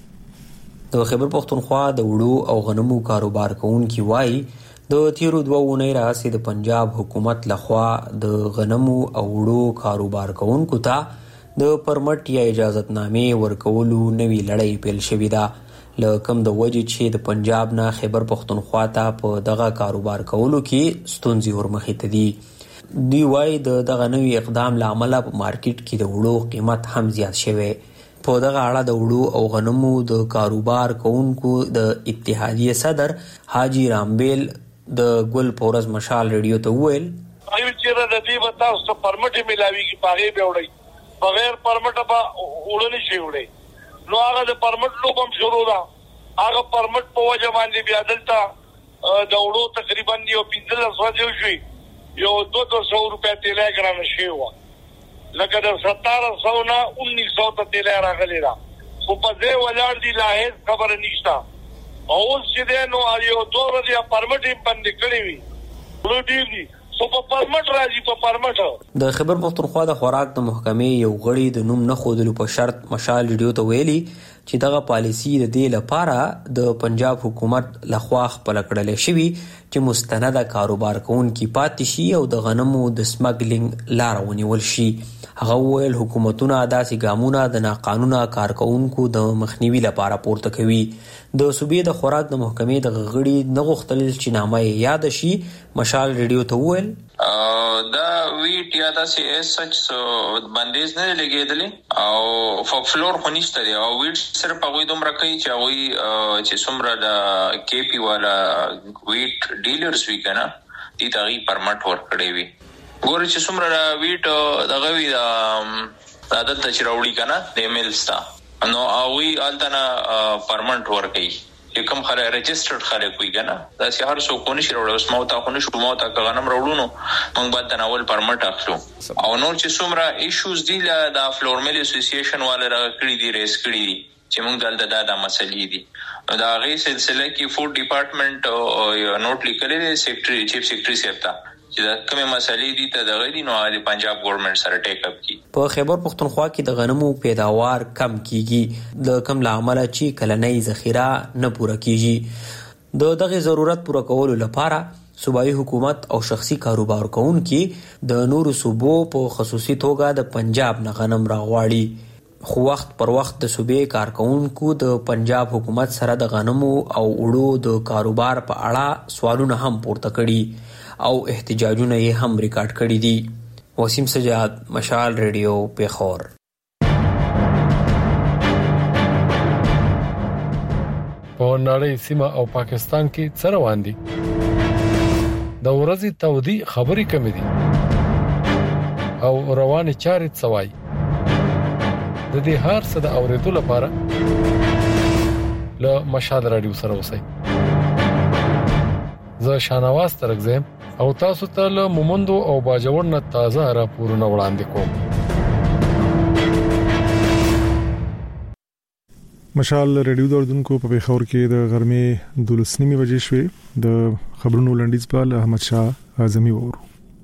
د خیبر پښتونخوا د وړو او غنمو کاروبار کوونکي وایي د تیرو دوه اونۍ راځي د پنجاب حکومت لخوا د غنمو او وړو کاروبار کوونکو ته د پرمټ یا اجازهتنامې ورکولو نوې لړۍ پیل شوې ده. لکم د وجې چې د پنجاب نه خیبر پښتونخوا ته په دغه کاروبار کولو کې ستونزې ورمخې ته دي. دوی وایي د دغه نوې اقدام لامل په مارکیټ کې د وړو قیمت هم زیات شوی. په دغه اړه د وړو او غنمو د کاروبار کوونکو د اتحادیه صدر حاجی رامبیل د ګل پورز مشال ریډیو ته وویل
ایو چیرې د دې وتا ست پرمټ ملاويږي پاغه به وړي بغیر پرمټ به وړل شي وړي نو هغه د پرمټ لوبم شروع ده. هغه پرمټ په وجه باندې بیا دلته د وړو تقریبا یو پنځه سوه شي یو دوه سوه روپیا تیل ګرام شي و لکه د ستاره سو نه انیس سو ته تیل راغلی را خو په دې ولاړ دی لا هیڅ خبره نشته. او چې دې نو یو دوه ورځې پرمټ یې بند کړی وي نو دی سو په پرمټ راځي په پرمټ.
د خیبر پښتونخوا د خوراک د محکمې یو غړي د نوم نه خودلو په شرط مشال ریډیو ته ویلي چې دغه پالیسی د دې لپاره د پنجاب حکومت لخوا خپل کړل شوی چې مستند کاروبار کوونکي پاتې شي او د غنمو د سمګلینګ لار ونیول شي. هغه ویل حکومتونه داسې ګامونه د ناقانونه کارکونکو د مخنیوي لپاره پورته کوي. د صوبې د خوراک د محکمې د غړي نغښتل چې نامه یاد شي مشال ریډیو ته ویل
دا ویټ یا داسې سچ بندیز نه لګیدلی او فلور خو نشته دی او ویټ صرف هغوی دومره کوي چې هغوی چې څومره د کې پی والا ویټ ډیلرز وي که نه دې ته هغوی پرمټ ورکړی وي. ګوره چې څومره ویټ دغه وي دا دلته چې راوړي که نه د میلز ته نو هغوی هلته نه پرمټ ورکوي. کوم خلک رجسټرډ خلک وي که نه داسې هر څوک خو نشي راوړی. اوس ما ورته خو نشو ما ورته که غنم راوړو نو موږ باید د ناول پرمټ اخلو. او نور چې څومره ایشوز دي د فلور میل اسوسییشن والا راغ کړي دي ریس کړي دي چې موږ دلته دا د مسلې دي نو د هغې سلسله کې فوډ ډپارټمنټ نوټ لیکلی دی سیکرټري چیف سیکرټري صاحب ته چې دا کومه مسلې دي ته دغه دي نو د پنجاب ګورنمنت سره ټیک اپ کی.
په خیبر پښتونخوا کې د غنمو پیداوار کم کیږي د کم لامل چې کلنۍ ذخیره نه پوره کیږي. د دغه ضرورت پوره کولو لپاره صوبایي حکومت او شخصي کاروبار کوونکي د نورو صوبو په خصوصي توګه د پنجاب نه غنم راغواړي. خو وخت پر وخت د صوبې کارکونکو د پنجاب حکومت سره د غنمو او وړو د کاروبار په اړه سوالونه هم پورته کړي او احتجاجونه یې هم ریکارډ کړي دي. وسیم سجاد مشال ریډیو پیښور.
په نړۍ سیمه او پاکستان کې څه روان دي؟ د ورځې تودي خبرې کمې دي او روانې چارې څه وایي؟ د دې هر څه د اوریدو لپاره له مشال رادیو سره اوسئ. زه شانواز ترغزم او تاسو ته له مومندو او باجوړ نه تازه راپورونه وړاندې کوم.
مشال رادیو دردونکو په پیښور کې د غرمې دولس نیمه بجې شوې. د خبرونو لنډیز په احمد شاه اعظمي وورو.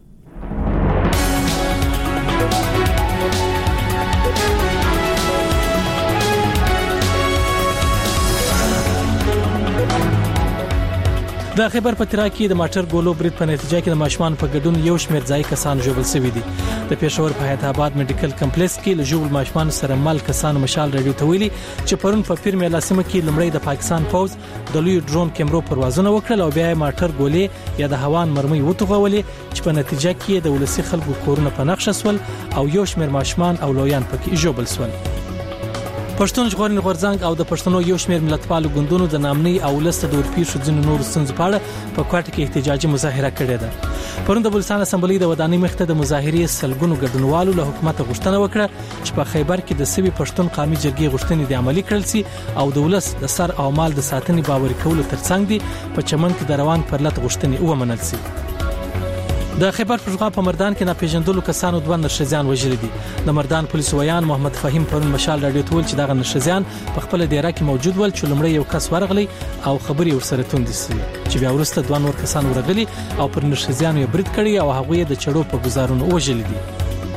د خیبر پترا کې د ماټر ګولو برید په نتیجه کې د ماشومان په ګډون یو شمېر ځای کسان ژوبل شوي دي. د پېښور په حیات آباد میډیکل کمپلیکس کې له ژوبل ماشومان سره مل کسان مشال رادیو ته ویلي چې پرون په پیر میلا سیمه کې لمړی د پاکستان پوز د لوی ډرون کیمرو پروازونه وکړل او بیا ماټر ګولې یا د هوان مرمۍ وټغولې چې په نتیجه کې د ولسی خلکو کورونه په نقشه سول او یو شمېر ماشومان او لویان پکې ژوبل شول. پښتون ژغورنې غورځنګ او د پښتنو یو شمېر ملتپالو ګوندونو د نامنۍ او لسته د اورپیښو ځینو نور ستونزو په اړه په کوټه کې احتجاجي مظاهره کړې ده. پرون د بلوچستان اسمبلی د ودانۍ مخته د مظاهرې سلګونو ګډونوالو له حکومت غوښتنه وکړه چې په خیبر کې د سوي پښتون قومي جرګې غوښتنې د عملي کړل سي او د ولس د سر او مال د ساتنې باور کولو ترڅنګ دي په چمن کې د روان پرلط غوښتنې ومنل سي. د خیبر پښتونخوا په مردان کې ناپېژندلو کسانو دوه نرشزیان وژلي دي. د مردان پولیس ویان محمد فهیم پرون مشال رادیو ته ویل چې دغه نرشزیان په خپل ډیره کې موجود ول چې لمړی یو کس ورغلی او خبري ورسره توندې سي چې بیا ورسته دوه نور کسان ورغلي او پر نرشزیانو یې برید کړی او هغه د چړو په گزارونو وژلي دي.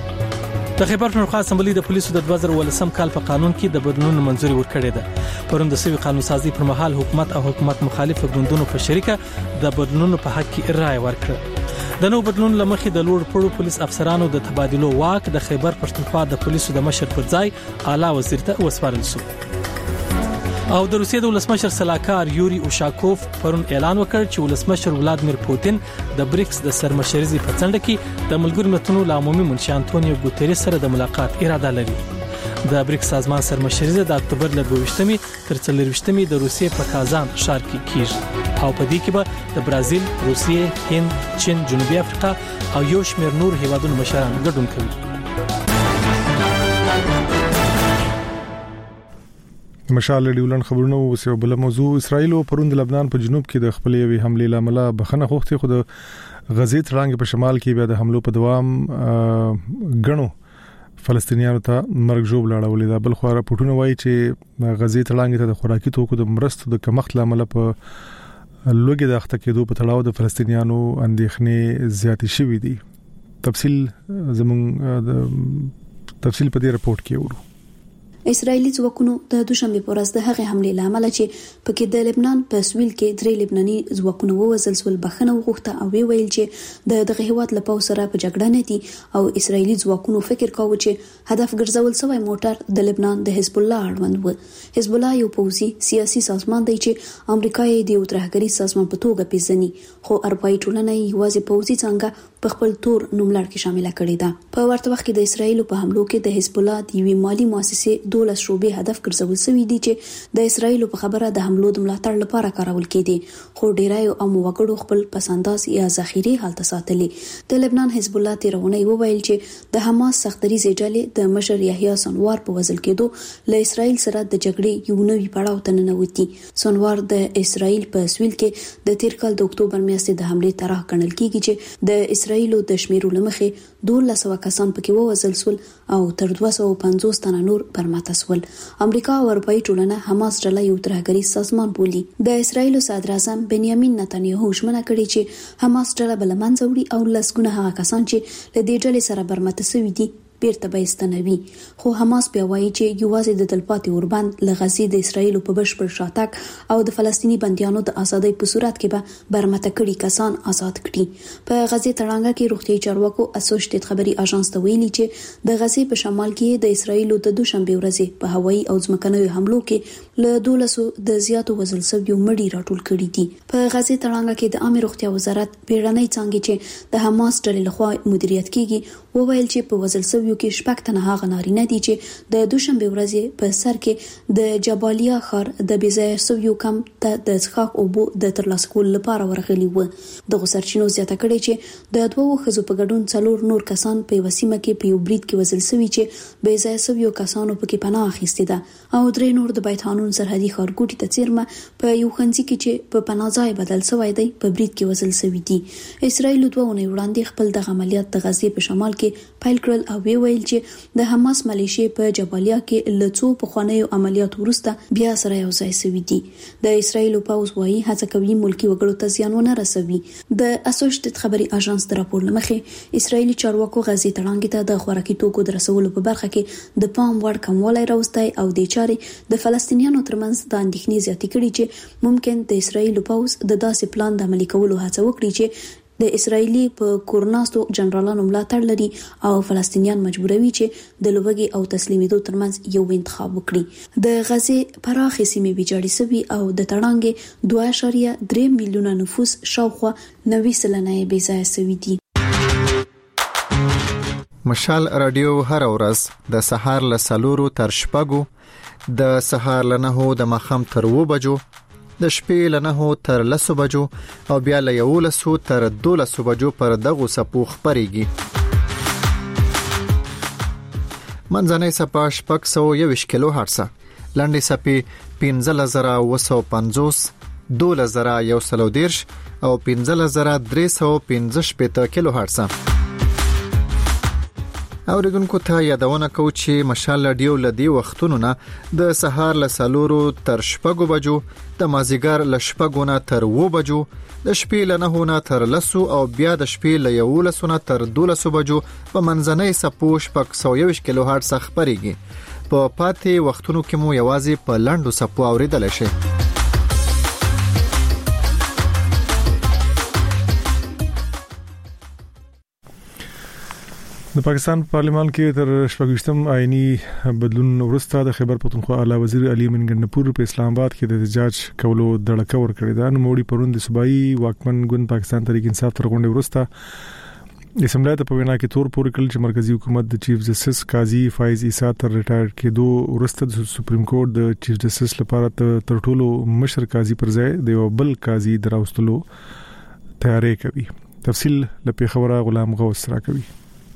د خیبر پښتونخوا اسمبلی د پولیسو د دوه زره ولسم کال په قانون کې د بدلون منځوري ورکړې ده. پرون د سوي قانون سازي پر مهال حکومت او حکومت مخالف ګوندونو په شریکه د بدلونونو په حق کې رائے ورکړه. د نو بدلون لمخې د لوړ پړو پولیس افسرانو د تبادلو واک د خیبر پښتونخوا د پولیسو د مشر پر ځای اعلی وزیر ته وسپارل شو. او د روسیې د ولسمشر سلاکار یوري اوشاکوف پرون اعلان وکړ چې ولسمشر ولادمیر پوتین د بریکس د سرمشرزي په څنډه کې د ملګرو ملتونو له عمومي منشي انټونیو ګوتریس سره د ملاقات اراده لري. د بریکس سازمان سرمشرزي د اکتوبر له دوه تر څلور د روسیې په کازان ښار کې کیږي او په دې کې به د برازیل، روسیې، هند، چین، جنوبي افریقا او یو شمېر نور هیوادونو مشران ګډون کوي.
مشال ډیولن خبرونه وسو بل موضوع اسرائیل او پروند لبنان په جنوب کې د خپل یوې حمله لامل بخنه خوختي خو د غزې ترانګ په شمال کې بیا د حملو په دوام غنو فلسطینیانو ته مرګ جوړ لاړولې ده. بل خو راپورټونه وایي چې غزې ترانګ ته د خوراکي توکو د مرستو د کمښت لامل په لوګي د اخته کېدو په تړاو د فلسطینیانو اندېښنې زیاتې شوې دي. تفصیل زموږ د تفصیل په دې رپورت کې ورو.
اسرایلی ځواکونو د دوشنبه په ورځ د هغې حمله لامل چې پکې د لبنان په سویل کې درې لبناني ځواکونه ووزل سول بخنه وغوښته او ویل چې د دغه هیواد لپاره سره په جګړه نه دي او اسرایلی ځواکونو فکر کاوه چې هدف ګرځول شوی موټر د لبنان د حزب الله اړوند و. حزب الله یو پوځي سیاسي سازمان دی چې امریکا یې د ترهګری سازمان په توګه پیژني خو اروپאי ټولنه یې یوازې پوځي څنګه په خپل تور نوملړ کې شامل کړي ده. په ورته وخت کې د اسرایل په حملو کې د حزب الله د یوې مالی مؤسسې دولس شوبې هدف ګرځول شوی دي چې د اسرایل په خبره د حملو د ملاتړ لپاره کارول کېدي خو ډیرای او وګړو خپل پسنداز یا ذخیره حالت ساتلي. د لبنان حزب الله تیرونه وویل چې د حماس سختري ځېډلې د مشر یحیی سنوار په وزل کېدو له اسرایل سره د جګړې یو نوې پړاو ته ننوتی. سنوار د اسرایل په سویل کې د تیر کال د اکتوبر میاشتې د حمله طرح کړل کېږي چې د اسرایل د شمیرو لمخې دوه سوه کسان پکې ووزل سول او تر دوه سوه پنځوس تنه نور پرماته سول. امریکا او اروپאי ټولنه حماس ډله یو ترهګری سازمان بولي. د اسرایل صدر اعظم بنیامین نتنیاهو ژمنه کړې چې حماس ډله بل منځ وړي او لسګونه هغه کسان چې له دې ډلې سره برمته شوي دي بیرته به استنوي. خو حماس بیا وایي چې یوازې د تلپاتې اوربند له غزې د اسرایل په بشپړ شاتګ او د فلسطینی بندیانو د ازادۍ په صورت کې به برمته کړي کسان آزاد کړي. په غزې تړانګه کې روغتیايي چارواکو اسوسییټډ خبري اژانس ته ویلي چې د غزې په شمال کې د اسرایل د دوشنبه ورځې په هوایي او ځمکنیو حملو کې له دولسو د زیاتو وزل شویو مړي راټول کړي دي. په غزې تړانګه کې د عامه روغتیا وزارت پیړنۍ څنګه چې د حماس ډلې لخوا مدیریت کیږي وویل چې په وزل شویو سویو کې شپږ تنه هغه نارینه دي چې د دوشنبه ورځې په سر کې د جبالیا خار د بيځای سویو کم ته د ځخاک او بو د ترلاسه کولو لپاره ورغلي و. د غسرچینو زیاته کړي چې د دوو خزو په ګډون څلور نور کسان په وسیمه کې په یو برید کې وزل سوي چې بيځای سویو کسانو پکې پناه اخیستې ده او درې نور د بیت حانون سرحدي خارګوټي ته چیرمه په یو خنځي کې چې په پناه ځای بدل شوی دی په برید کې وزل سوي دي. اسرائیل دوه ونې وړاندې خپل د عملیات د غزې په شمال کې پیل کړل او وی ویل چې د حماس ملیشې په جبالیا کې لڅو په خونیو عملیات وروسته بیا سره یو ځای سوي دي. د اسرائیل پوز وايي هڅه کوي ملکی وګړو ته زیان ونه رسوي. د اسوسییټډ خبري اژانس د راپور لمخې اسرائیلي چارواکو غزې تړانګې ته د خوراکي توکو د رسولو په برخه کې د پام وړ کموالی راوستي او د چارې د فلسطینیانو ترمنځ د اندېښنې زیاتې کړي چې ممکن د اسرائیل پوز د داسې پلان د عملي کولو هڅه وکړي چې د اسرائیلي په کورناستو جنرالانو ملاتړ لري او فلسطینیان مجبوروي چې د لوګي او تسلیمېدو ترمنځ یو انتخاب وکړي. د غزې پراخې سیمې ویجاړې شوي او د تړانګې دوه اعشاریه درې میلیونه نفوس شاوخوا نوي سلنه یې بې ځایه شوي دي.
مشال رادیو هر ورځ د سهار له څلورو تر شپږو، د سهار له نهو د ماښام تر اووه بجو، د شپې له نهو تر لسو بجو او بیا له یولسو تر دولسو بجو پر دغو څپو خپرېږي. منځنۍ څپه شپږ سوه یوویشت کیلو هرټزه، لنډې څپې پنځلس زره اووه سوه پنځوس، دولس زره یو سل او دېرش او پنځلس زره درې سوه پنځه شپېته کیلو هرټزه. اوریدونکو ته یادونه کوو چې مشال رادیو لدی وختونو نه د سهار له څلورو تر شپږو بجو، د مازیګر له شپږو نه تر اووه بجو، د شپې له نهو نه تر لسو او بیا د شپې له یولسو نه تر دولسو بجو په منځنۍ څپو شپږ سوه یوویشت کیلو هرټز خپرېږي. په پاتې وختونو کې مو یوازې په لنډو څپو اوریدلی شئ.
د پاکستان پارلیمان کې تر شپږشتم آئینی بدلون وروسته د خیبر پختونخوا اعلی وزیر علي امین ګندپور په اسلام آباد کې د احتجاج کولو دړکه ورکړې ده. نو موړي پرون د صوبایي واکمن ګوند پاکستان تحریک انصاف تر غونډې وروسته اسمبلی ته په وینا کې تور پورې کړل چې مرکزی حکومت د چیف جسټس قاضي فایز عیسی تر ریټایر کېدو وروسته د سپریم کورټ د چیف جسټس لپاره تر ټولو مشر قاضي پر ځای د یو بل قاضي دراوستلو تیاری کوي. تفصیل له پیښور غلام غوث را کوي.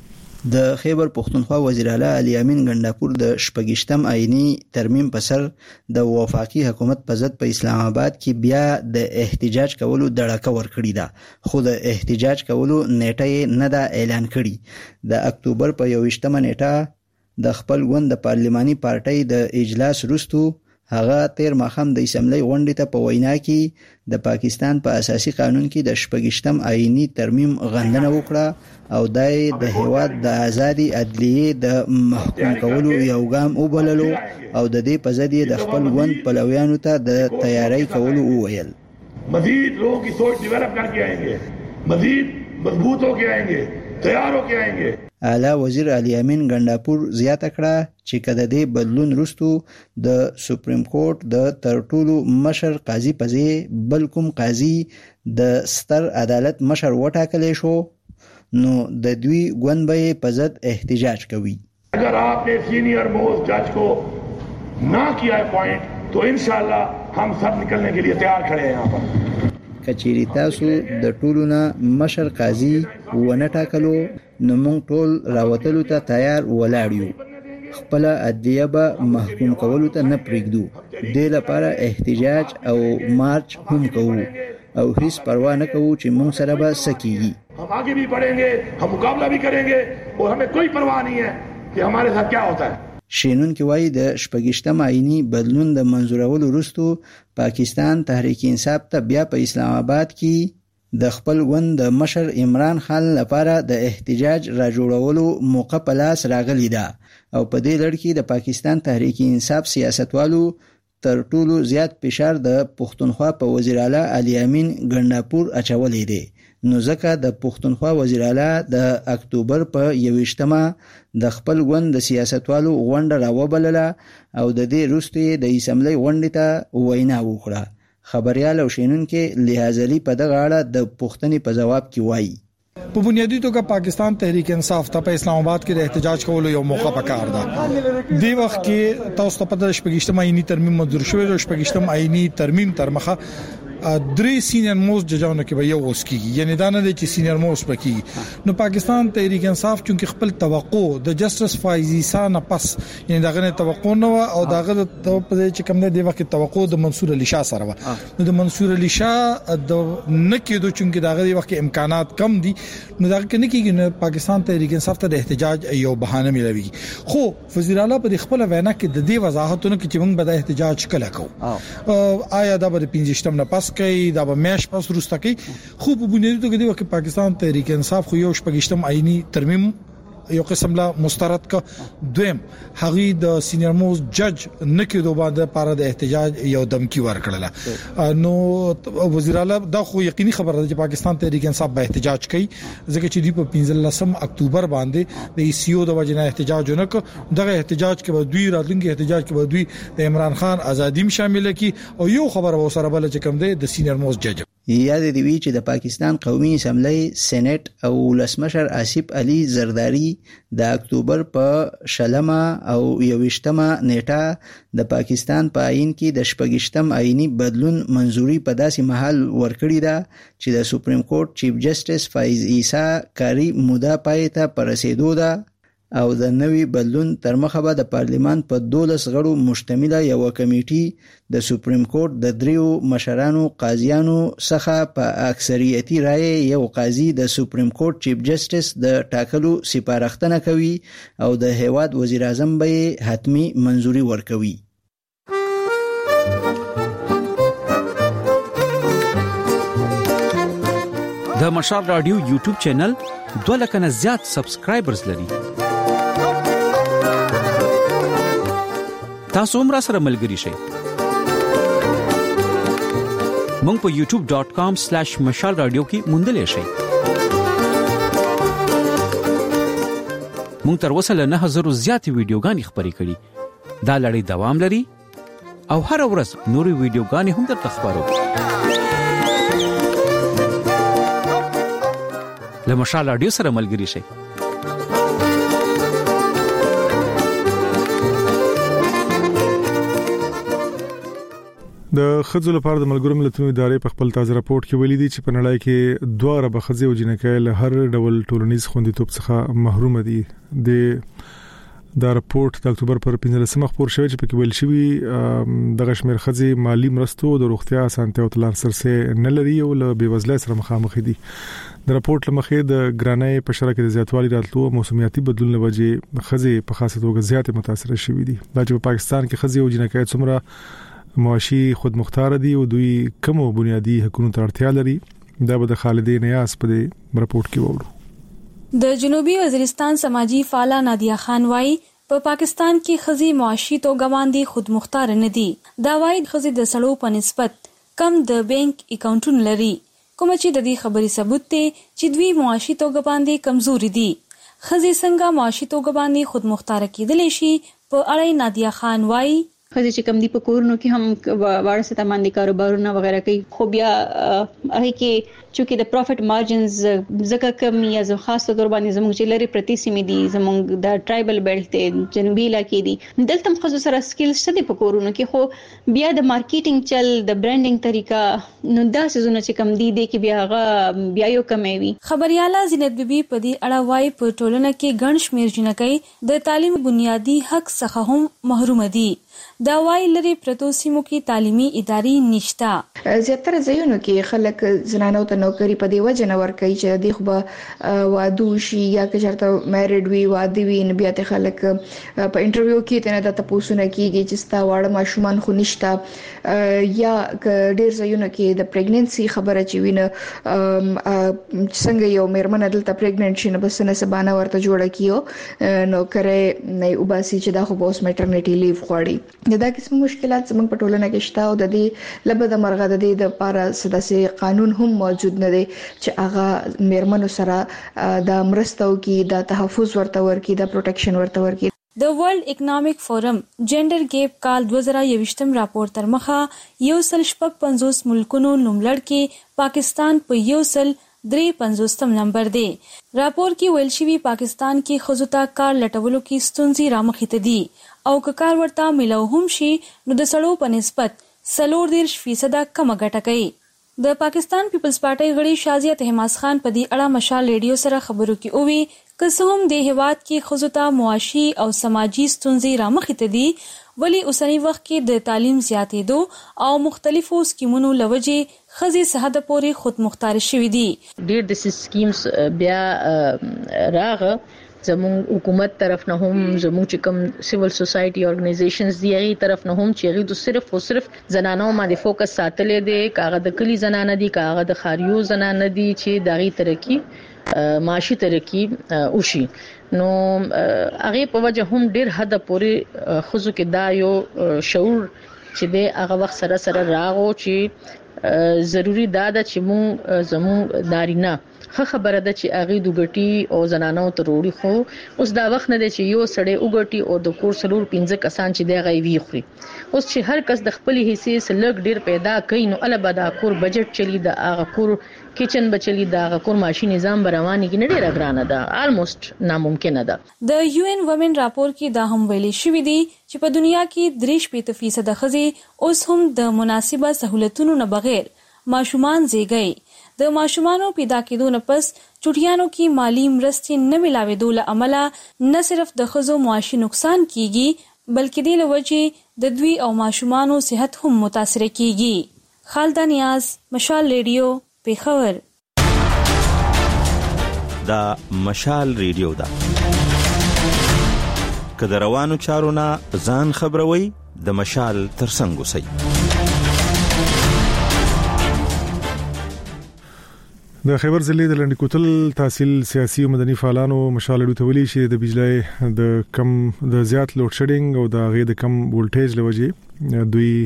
د خیبر پختونخوا وزیر اعلی علي امین ګندپور د شپږشتم آئینی ترمیم په سر د وفاقي حکومت په ضد په اسلام آباد کې بیا د احتجاج کولو دړکه ورکړې ده، خو د احتجاج کولو نیټه نه ده اعلان کړي. د اکتوبر په یوویشتمه نیټه د خپل ګوند د پارلماني پارټۍ د اجلاس وروسته هغه تیر ماښام د اسمبلی غونډې ته په وینا کې د پاکستان په اساسي قانون کې د شپږشتم آئینی ترمیم غندنه وکړه او دای د هیواد د آزادي عدلیه د محکوم کولو یو ګام وبللو او د دې په ضد د خپل ګوند پلویانو ته د تیاری کولو وویل.
مزید لوگوں کی سوچ ڈیولپ کر کے آئیں گے، مزید مضبوط ہو کے آئیں گے، تیار ہو کے آئیں گے.
اعلی وزیر علي امین ګندپور زیاته کړه چې کله د بدلون وروسته د سپریم کورټ د تر ټولو مشر قاضي په ځای بل کوم قاضي د ستر عدالت مشر وټاکلی شو نو د دوی ګوند به په ضد احتجاج کوي.
اگر آپ نے سینئر موسٹ جج کو نہ کیا اپوائنٹ تو انشاءاللہ ہم سب نکلنے کے لیے تیار کھڑے ہیں یہاں پر.
کچېری تاسو د ټولو نه مشر قاضي ونه ټاکلو نو موږ ټول راوتلو ته تیار ولاړ یو. خپل عدلیه به محکوم کولو ته نه پرېږدو. دې لپاره احتجاج او مارچ هم کوو او هیڅ پروا نه کوو چې موږ سره به څه کېږي.
हम आगे भी बढ़ेंगे, हम मुकाबला भी करेंगे और हमें कोई परवाह नहीं है कि हमारे साथ क्या होता है.
شینون کې وایي د شپږشتم آئینی بدلون د منظورولو وروسته پاکستان تحریک انصاف ته بیا په اسلام آباد کې د خپل ګوند د مشر عمران خان لپاره د احتجاج را جوړولو موقع په لاس راغلی ده او په دې لړ کې د پاکستان تحریک انصاف سیاستوالو تر ټولو زیات فشار د پختونخوا په وزیر اعلی علي امین ګندپور اچولی دی. نو ځکه د پختونخوا وزیر اعلی د اکتوبر په یوویشتمه د خپل ګوند د سیاستوالو غونډه راوبلله او د دې وروسته د اسمبلی غونډې ته وینا وکړه. خبريال او شینونکو لحاظ علي په دغه اړه د پوښتنې په جواب کې وایي
په بنیادی توګه پاکستان تحریک انصاف ته په اسلام آباد کې د احتجاج کولو یو موقع پکار ده. دی وخت کې تاسو ته پته شپږشتم آئینی ترمیم منظور شوی او شپږشتم آئینی ترمیم تر مخه درې سینیئر موست ججانو کې به یو اوس کیږي، یعنی دا نه دي چې سینیئر موست پکې. نو پاکستان تحریک انصاف چونکی خپل توقع د جسټس فایز عیسی نه پس یعنی دغه توقع نه او دغه په چې کوم نه دی وخت توقع د منصور علي شاه سره و. نو د منصور علي شاه د نکیدو چونکی دغه دی وخت امکانات کم دي، نو دغه کې نه کیږي. نو پاکستان تحریک انصاف ته د احتجاج یو بهانه ملوي. خو وزیر اعلی په خپل وینا کې د دې وضاحتونه کې چې موږ به د احتجاج کله کوو، آیا دا به پنځشتم نه پس کوي، دا به مېش پس وروسته کوي. خو په بنیادی توګه دی چې پاکستان تحریک انصاف خو یو شپږشتم آئینی ترمیم یو قسم لا مسترد کا دویم هغه د سینیئر موست جج نکیدو باندې لپاره د احتجاج یو دمکی ورکړله. نو وزیر اعلی دا خو یقیني خبره ده چې پاکستان تحریک انصاف به احتجاج کوي، ځکه چې دی په پنځلسم اکتوبر باندې د ای سی او د وجنه احتجاج ونک. دغه احتجاج کې به دوی راتلونکي احتجاج کې به دوی د عمران خان ازادیم شامل کی او یو خبره وسره بل چې کوم دی د سینیئر موست جج
یاد دی وی چې د پاکستان قومي اسمبلی سېنات او ولسمشر آصف علي زرداری د اکتوبر په شلمه او یوشتمه نیټه د پاکستان په آئین کې د شپږشتم آئینی بدلون منزوري په داسې محل ورکړی دا چې د سپریم کورټ چیف جسټس فایز عیسی کاری موده پای ته پرسیدو ده او د نوي بدلون تر مخه به د پارلیمان په دولس غړو مشتمله یو کمیټي د سپریم کورټ د دریو مشرانو قاضیانو څخه په اکثریتي رائے یو قاضي د سپریم کورټ چیف جسټس د ټاکلو سپارښتنه کوي او د هیواد وزیر اعظم به حتمی منزوري ورکوي.
د مشال رادیو یوټیوب چینل دوه لک نه زیات سبسکرایبرز لري. تاسو هم را سره ملګری شئ. مونږ په یوټیوب ډاٹ کام سلیش مشال رادیو کې موندلې شئ. مونږ تر اوسه له نه هزارو زیاتې ویډیوګانې خپرې کړې. دا لړۍ دوام لري او هر ورځ نورې ویډیوګانې هم درته خبرو. له مشال رادیو سره ملګری شئ.
د خځو لپاره د ملګرو ملتونو ادارې په خپل تازه راپورټ کې ویلي دي چې په نړۍ کې دوه ربع خځې او جنکۍ له هر ډول ټولنیز خوندیتوب څخه محروم دي. د دا راپورټ د اکتوبر پر پنځلسمه خبر شوی چې پکې ویل شوی د غشمیر خځې مالی مرستو د روغتیا سانتي او تلار سرسه نه لري او له بیوزلۍ سره مخامخ دي. د راپورټ لمخې د ګرانۍ په شرکت د زیاتوالي راتلو موسمیاتي بدلون لوجه خځې په خاصه توګه زیات متاثر شوې دي. دا چې په پاکستان کې خځې او جنکۍ څومره معاشي خود مختار دي او دوی کوم بنیادی حقوقو ته اړتیا لري، دا به د خالدین نیاز په راپورټ کې وورو.
د جنوبي وزیرستان سماجی فعال نادیا خان وايي په پاکستان کې خزي معاشي توګه باندې خود مختار نه دي. دا وايي خزي د سړو په نسبت کم د بانک اکاونټونه لري، کوم چې د دې خبري ثبوت دی چې دوی معاشي توګه باندې کمزوري دي. خزي څنګه معاشي توګه باندې خود مختار کېدلی شي په اړه نادیا خان وايي
خځې چې کم دي په کورونو کې هم واړه ستا باندې کاروبارونه وغیرہ کوي، خو بیا هغه کې چې د پروفټ مارجنز زکه کم یا زو خاص تور باندې زموږ چې لري پرتی سیمې دي، زموږ د ټرایبل بیلټ ته جنوبي علاقې دي، دلته هم خځو سره سکیلز شته په کورونو کې، خو بیا د مارکیټینګ چل د برانډینګ طریقه نو دا سيزونه چې کم دي د کې بیا هغه بیا یو کمې وي.
خبرياله زینت بیبي په دې اړه وايي په ټولنه کې ګڼ شمېر جنکۍ د تعلیم بنیادی حق څخه هم محروم دي. دا وايي لري پرتو سیمو کې تعلیمي ادارې نشتا.
زیاتره ځایونو کې خلک زنانو ته نوکری په دی وجه نه ورکوي چې د خو به وادو شي یا که چېرته میریډ وي واده وي نو بیا ته خلک په انټرویو کې ته نه د تاسو نه کیږي چې ستا واړه ماشومان خو نشتا، یا ډیر ځایونو کې د پریګننسي خبره چې وینه څنګه یو مېرمن دلته پریګننټ شي نو بس نه سبانه ورته جوړه کیو نو کرے نه وباسي چې دا خو بوس میټرنټی لیو غواړي. دا قسم مشکلات زموږ په ټولنه کې شته او د دې لبد مرغه د دې د لپاره سداسي قانون هم موجود نه دی چې هغه مېرمنو سره د مرستو کې د تحفظ ورته ورکړي، د پروټیکشن ورته ورکړي.
د ورلد اکونومیک فورم جنډر ګیپ کال دوه زره یوویشتم راپور تر مخه یو سل شپږ پنځوس ملکونو نوملړ کې پاکستان په یو سل
درې پنځوستم نمبر دی. راپور کې ویل شوی پاکستان کې خزوتا کار لټولو کې ستونزې رامخې دي او که کار ورته ملو هم شي نو د سړو په نسبت څلور دېرش فیصده کمه ګټه کوي. د پاکستان پیپلز پارټي غړي شازیه تهماس خان په دې اړه مشال ریډیو سره خبرو کې اووي که څه هم د هیواد کې خزوتا معاشي او سماجی ستونزې رامخې دي ولی اوسنی وخت کې د تعلیم زیاتېدو او مختلفو سکیمونو لوجه خزي صحت پورې خود مختار شوې دي.
ډېر د سکیمز بیا راغه زموږ حکومت طرف نه هم زموږ چې کوم سیویل سوسایټي ارګنایزیشنز دی هغه طرف نه هم چې هغه صرف او صرف زنانو باندې فوکس ساتلې دي کاغه د کلی زنانه دي کاغه د خاریو زنانه دي چې دغه ترقی معاشي ترقی وشي. نو هغه په وجه هم ډیر حد پورې خزو کې دا یو شعور چې د هغه وخت سره سره راغو چې ضروری دا ده چې مون زمو نارینه خه خبره ده چې هغه دوګټي او زنانو ته وروړي خو اوس دا وخت نه دی چې یو سړی وګټي او د کور سلور پنځه کسان چې دی غي وی خوري. اوس چې هر کس د خپل حصے سلګ ډیر پیدا کوي نو البته دا کور بجټ چلی دا هغه کور کچن بچلی دا هغه کور ماشي نظام برواني کې نه ډیر ګرانه ده الموست ناممکن ده.
د یو ان وومن راپور کې دا هم ویلي شوې دي چې په دنیا کې درې شپږ فیصد خزي اوس هم د مناسبه سہولتونو نه بغیر ماشومان زیږي. د ماشومانو پیدا کېدو نه پس چټیانو کې مالی مرستې نه ملاوېدو له امله نه صرف د خزو معاشي نقصان کیږي بلکې د لوجه د دوی او ماشومانو صحت هم متاثر کیږي. خالده نیاز، مشال ریډیو، پیښور.
دا مشال ریډیو دا که د روانو چارو نه ځان خبروي د مشال ترڅنګ اوسئ.
د خیبر ضلع د لنډ کوتل تحصیل سیاسي او مدني فعالانو مشال ډو تولی چې د بجلی د کم د زیات لوډ شیډینګ او د غي د کم ولټیج لوجه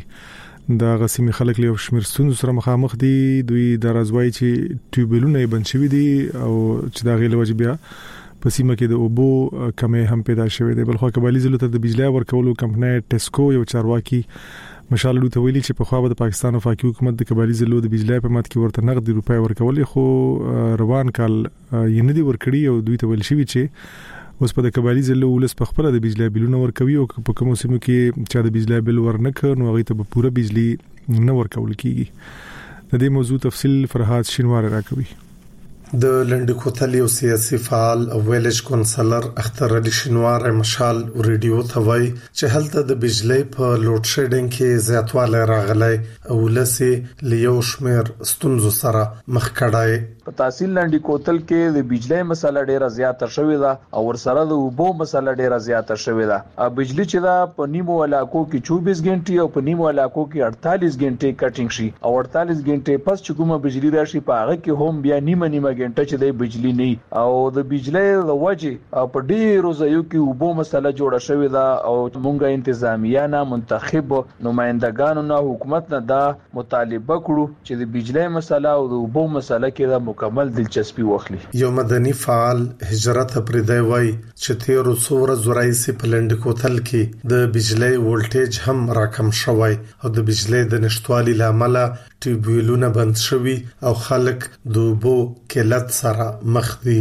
دوی د غسیمي خلک له شمیر ستونزو سره مخامخ دي. دوی د رازوي چې ټیوبلونه بند شوي دي او چې د غي لوجه بیا په سیمه کې د اوبو کمې هم پیدا شوې ده. بلخو کبالي ضلع ته د بجلی ورکولو کمپنۍ ټیسکو یو چارواکي مشال ډو تولی چې په خوا د پاکستان وفاقي حکومت د کبالي ضلع د بجلی په مات کې ورته نقد روپۍ ورکولې خو روان کال یې نه دي ورکړي او دوی ته ویل شوی چې اوس په د کبالي ضلع ولس په خپل د بجلی بلونه ورکوي او په کوم سیمو کې چې د بجلی بل ورنکړ نو هغه ته به پوره بجلی نه ورکول کیږي. د دې موضوع تفصیل فرحات شینوار راکوي.
د لنډ کوتل یو سیاسي فعال او ویلج کونسلر اختر علي شینوار مشال ریډیو ته وایي چې هلته د بجلی په لوډ شیډینګ کې زیاتوالی راغلی او لسې لیو شمیر ستونزو سره مخ کړای.
په تحصیل لنډ کوتل کې د بجلی مسله ډیره زیاته شوې ده او ورسره د اوبو مسله ډیره زیاته شوې ده. بجلی چې دا په نیمو علاقو کې چوبیس غنټې او په نیمو علاقو کې اړتالیس غنټې کټینګ شي او اړتالیس غنټې پس چې کومه بجلی راشي په هغه کې هم بیا نیمه نیمه غنټه چې د بجلی نه او د بجلی د وجه په ډیرو ځایو کې اوبو مسله جوړه شوې ده او مونږه انتظامیه نه منتخب نمائندگانو نه حکومت نه دا مطالبه کړو چې د بجلی مسله او د اوبو مسله کې د مکمل دلچسپي واخلي.
یو مدني فعال هجرت پردی وای چې تیر څو ورځې راځي په لنډ کوتل کې د بجلی ولټیج هم راکم شوی او د بجلی د نشټوالي لامل ټیوبویلونه بند شوي او خلک د اوبو قلت سره مخ دي.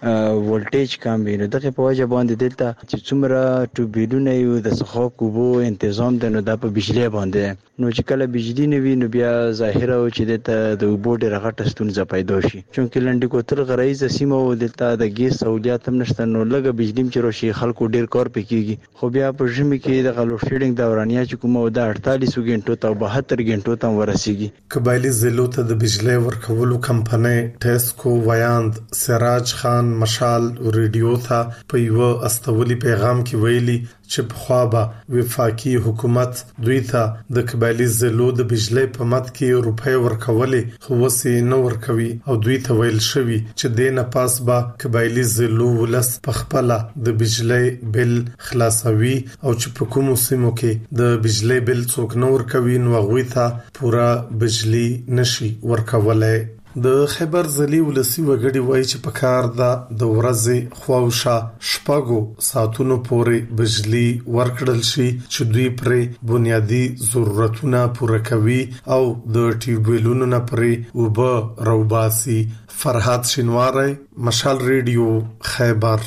ولټیج کم وي نو دغه په وجه باندې دلته چې څومره ټوبیلونه یو د څخه کوبو تنظیم د نو د په بجلی باندې نو چې کله بجلی نه وي نو بیا ظاهره او چې دلته د اوبو ډیره غټه ستونزه پیدا شي چونکې لنډ کوتل غریزه سیمه او دلته د ګیس سہولیات هم نشته نو لږه بجلی چې روشي خلکو ډیر کار پکېږي خو بیا په ژمي کې د غلو شیډینګ دورانیا چې کومه د اړتالیس غنټو ته بهتر غنټو ته ورسیږي.
قبایلی ضلعو ته د بجلی ورکولو کمپنۍ ټیسکو ویاند سراج خان مشال ریډیو ته په یو استولی پیغام کې ویلي چې په خوا به وفاقي حکومت دوی ته د قبایلی ضلعو د بجلی په مت کې روپۍ ورکولې خو وسې نه ورکوي او دوی ته ویل شوی چې د نه پاس به قبایلی ضلعو ولس په خپل د بجلی بل خلاصوي او چې په کوم سیمو کې د بجلی بل څوک نه ورکوي نو هغه ته پورا بجلی نشي ورکولای. د خیبر ځلی ولسی وګړي وایي چې په کار د ورځې خواوشا شپږو ساعتونو پورې بجلی ورکړل شي چې دوی پرې بنیادی ضرورتونه پوره کوي او د ټیوبویلونو نه پرې وبه روباسي. فرحات شینواری، مشال ریډیو، خیبر.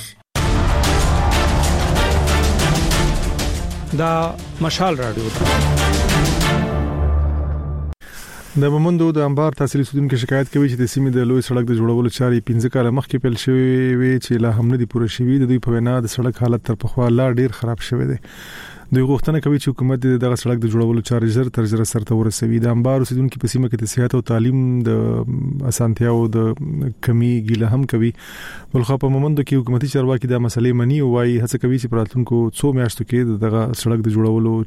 دا مشال رادیو
د مومندو د انبار تحصیلي سودونکو شکایت کوي چې د سیمې د لوی سړک د جوړولو چارې پنځه کاله مخکې پیل شوې وي چې لا هم نه دي پوره شوې. د دوی په وینا د سړک حالت تر پخوا لا ډیر خراب شوی دی. دوی غوښتنه کوي چې حکومت دغه سړک د جوړولو چارې زر تر زر سره ورسوي. د انبار سودونکو په سیمه کې د صحت او تعلیم د اسانتیاو د کمی ګیله هم کوي. بلخو په مومندو کې حکومتي چارواکي د مسلې منی او وايي هڅه کوي چې پراتونکو څو میاشتو کې دغه سړک د جوړولو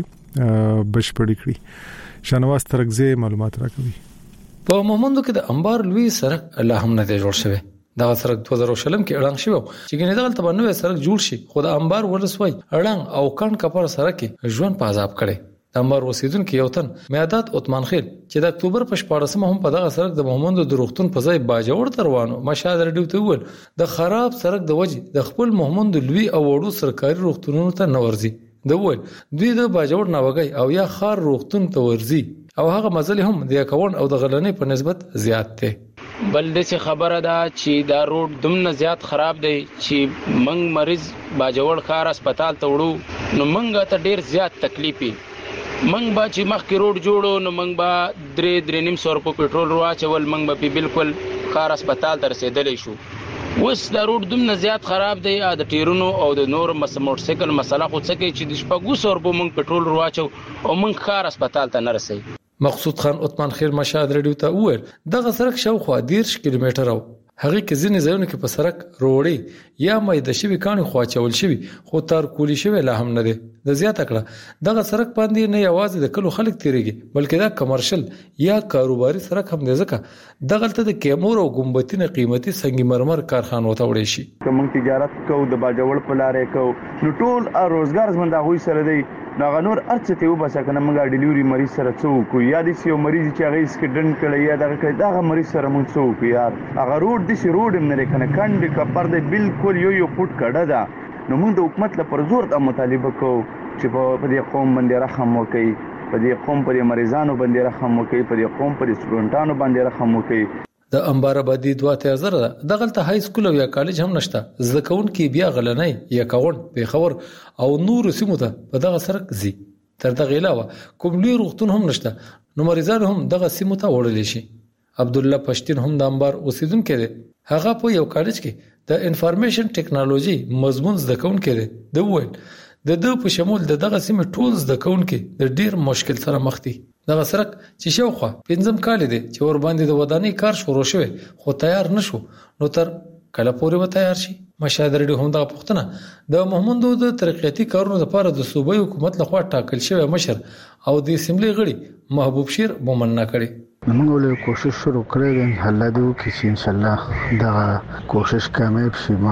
چارې بشپړې کړي. شانواز ترغزه معلومات راکوي.
په مومندو کې د انبار لوی سړک الله هم نه جوړ شوی. دا سړک دوه زره شلم کې اړنګ شو چې ګنې دغه ته نوې سړک جوړ شي خو د انبار ولسوي اړنګ او کڼ کپر سړک ژوند په عذاب کړي. د انبار اوسیدونکو یو تن میادات عثمان خیل چې د اکتوبر په شپاړسمه هم په دغه سړک د مومندو د روغتون په ځای باجوړ تروانو مشال رډیو ته ول د خراب سړک د وجې د خپل مومندو لوی او وړو سرکاري روغتونونو ته نورځي. د ول دوی د باجوړ ناوګي او یا خار روغتون ته ورځي او هغه مزل هم د اکاون او د غلنې په نسبت زیات دی.
بل د څه خبره ده چې دا روډ دومره زیات خراب دی چې منګ مریض باجوړ خار هسپتال ته وړو نو منګ ته ډیر زیات تکلیفي منګ با چې مخکې روډ جوړو نو منګ با درې درې نیم سو روپو پټرول واچول منګ به بالکل خار هسپتال ته رسیدلې شو. وس دا روډ دومره زیات خراب دی د ټیرونو او د نور موټر سایکل مسله خو څه کې چې د شپږو سو روپو منګ پټرول واچو او منګ خار هسپتال ته نه رسي.
مقصود خان عثمان خیر مشاد رډیو ته وویل دغه سړک شاوخوا دیرش کیلومتر او هغه کې ځینې ځایونه کې په سړک روړې یا مې د شوی کاني خواچول شوی خو تر کولی شوی لا هم نه دی. د زیاته کړه دغه سړک باندې نه یوازې د کلو خلک تیریږي بلکې دا کمرشل یا کاروباري سړک هم دی ځکه دغه ته د کیمور او ګمبتینه قیمتي سنگ مرمر کارخانو ته وړي شي.
کوم تجارت کو د باجوړ په لارې کو نو ټول روزګار زمونږ غوي سره دی نو نور ارڅ ته وباسه کنه موږ ډیلیوري مریض سره څوک یا د سیو مریض چې هغه سکډن کړي یا دغه کړي دغه مریض سره موږ څوک یار هغه روډ د سی روډ هم نه کنه کاندې کپر د بالکل یو یو فوټ کړه دا نو موږ د حکومت لپاره زور د مطالبه کو چې په دې قوم باندې رحم وکړي په دې قوم پر مریضانو باندې رحم وکړي په دې قوم پر سټوډنټانو باندې رحم وکړي.
د انبار آبادی دوه تیزر دغه ته های سکول او یا کالج هم نشته. زکون کې بیا غلنۍ یا کاون په خبر او نور سیمو ته په دغه سرک زی تر دغه علاوه کوم لوی روغتون هم نشته نو مریضان هم دغه سیمو ته وړل شي. عبد الله پښتين هم د انبار اوسیدونکو دی. هغه په یو کالج کې د انفارمیشن ټیکنالوژي مضمون زده کوونکی دی. د وویل د دو په شمول د دغه سیمې ټول زده کوونکي د ډیر مشکل سره مخ دي. دغه سړک چې شاوخوا پنځم کال دی چې ور باندې د ودانۍ کار شروع شوی خو تیار نشو نو تر کله پورې به تیار شي. مشاهده لري هم د پښتنه د محمودو د ترقیاتي کارونو لپاره د صوبایي حکومت لخوا ټاکل شوی مشر او د اسمبلی غړي محبوب شیر مومنه کړي.
موږ له کوشش شروع کړې ده الله دې وکړي چې ان شاء الله دا کوشش کامیاب شي. ما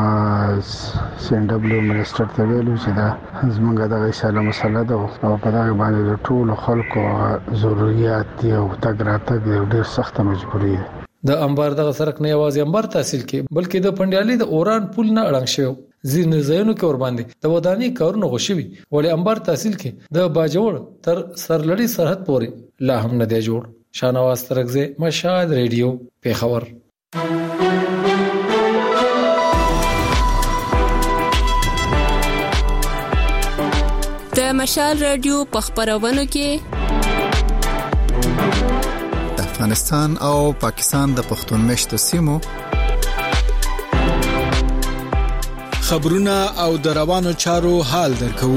سندبلو منسټر ته ویلو چې دا زمونږ د غیشاله مسله ده او په دغه باندې د ټولو خلکو ضرورت دی او تګ راتګ ډېر سخت مجبوري ده.
د انبار دغه سړک نه یوازې انبار تحصیل کې بلکې د پندیالي د اوران پل نه اړنګ شوی ځینې ځایونو کې ور باندې د ودانۍ کارونه غوښوي ولې انبار تحصیل کې د باجوړ تر سرلړی سرحد پورې لا هم نه دی جوړ. شانواز ترغزه مشال ریډیو پیښور.
د مشال ریډیو په خبرونو کې
افغانستان او پاکستان د پښتون مشتو سیمو
خبرونه او د روانو چارو حال درکو.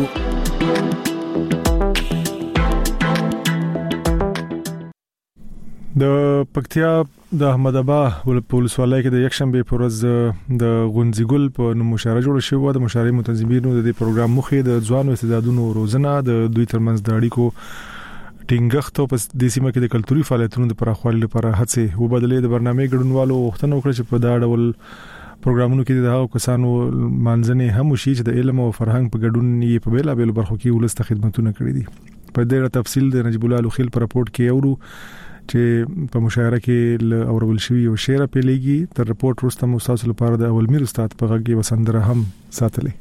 د پکتیا د احمد آباد ولسوالۍ کې د یکشنبه پر ورځ د غونځګل په نوم مشاعره جوړه شوې د مشاعرې متنظمینو د دې پروګرام مخې د ځوانو استعدادونو روزنه د دوی ترمنځ د اړیکو ټینګښت او په د سیمه کې د کلتوري فعالیتونو د پراخوالي لپاره هڅې وبدلې. د برنامه ګډونوالو غوښتنه وکړه چې په دا ډول پروګرامونو کې د هغو کسانو مانځنې هم وشي چې د علم او فرهنګ په ګډون یې په بیلا بیل برخو کې ولست خدماتونه کړې دي. په ډېر تفصیل د نجیب الله لوخیل پر راپورټ کې اورو چې په مشاعره کې ل اورول شوی او شعر په لګي تر رپورت وروسته مو تاسو لپاره د اول میر استاد په غږی وسندره هم ساتلې.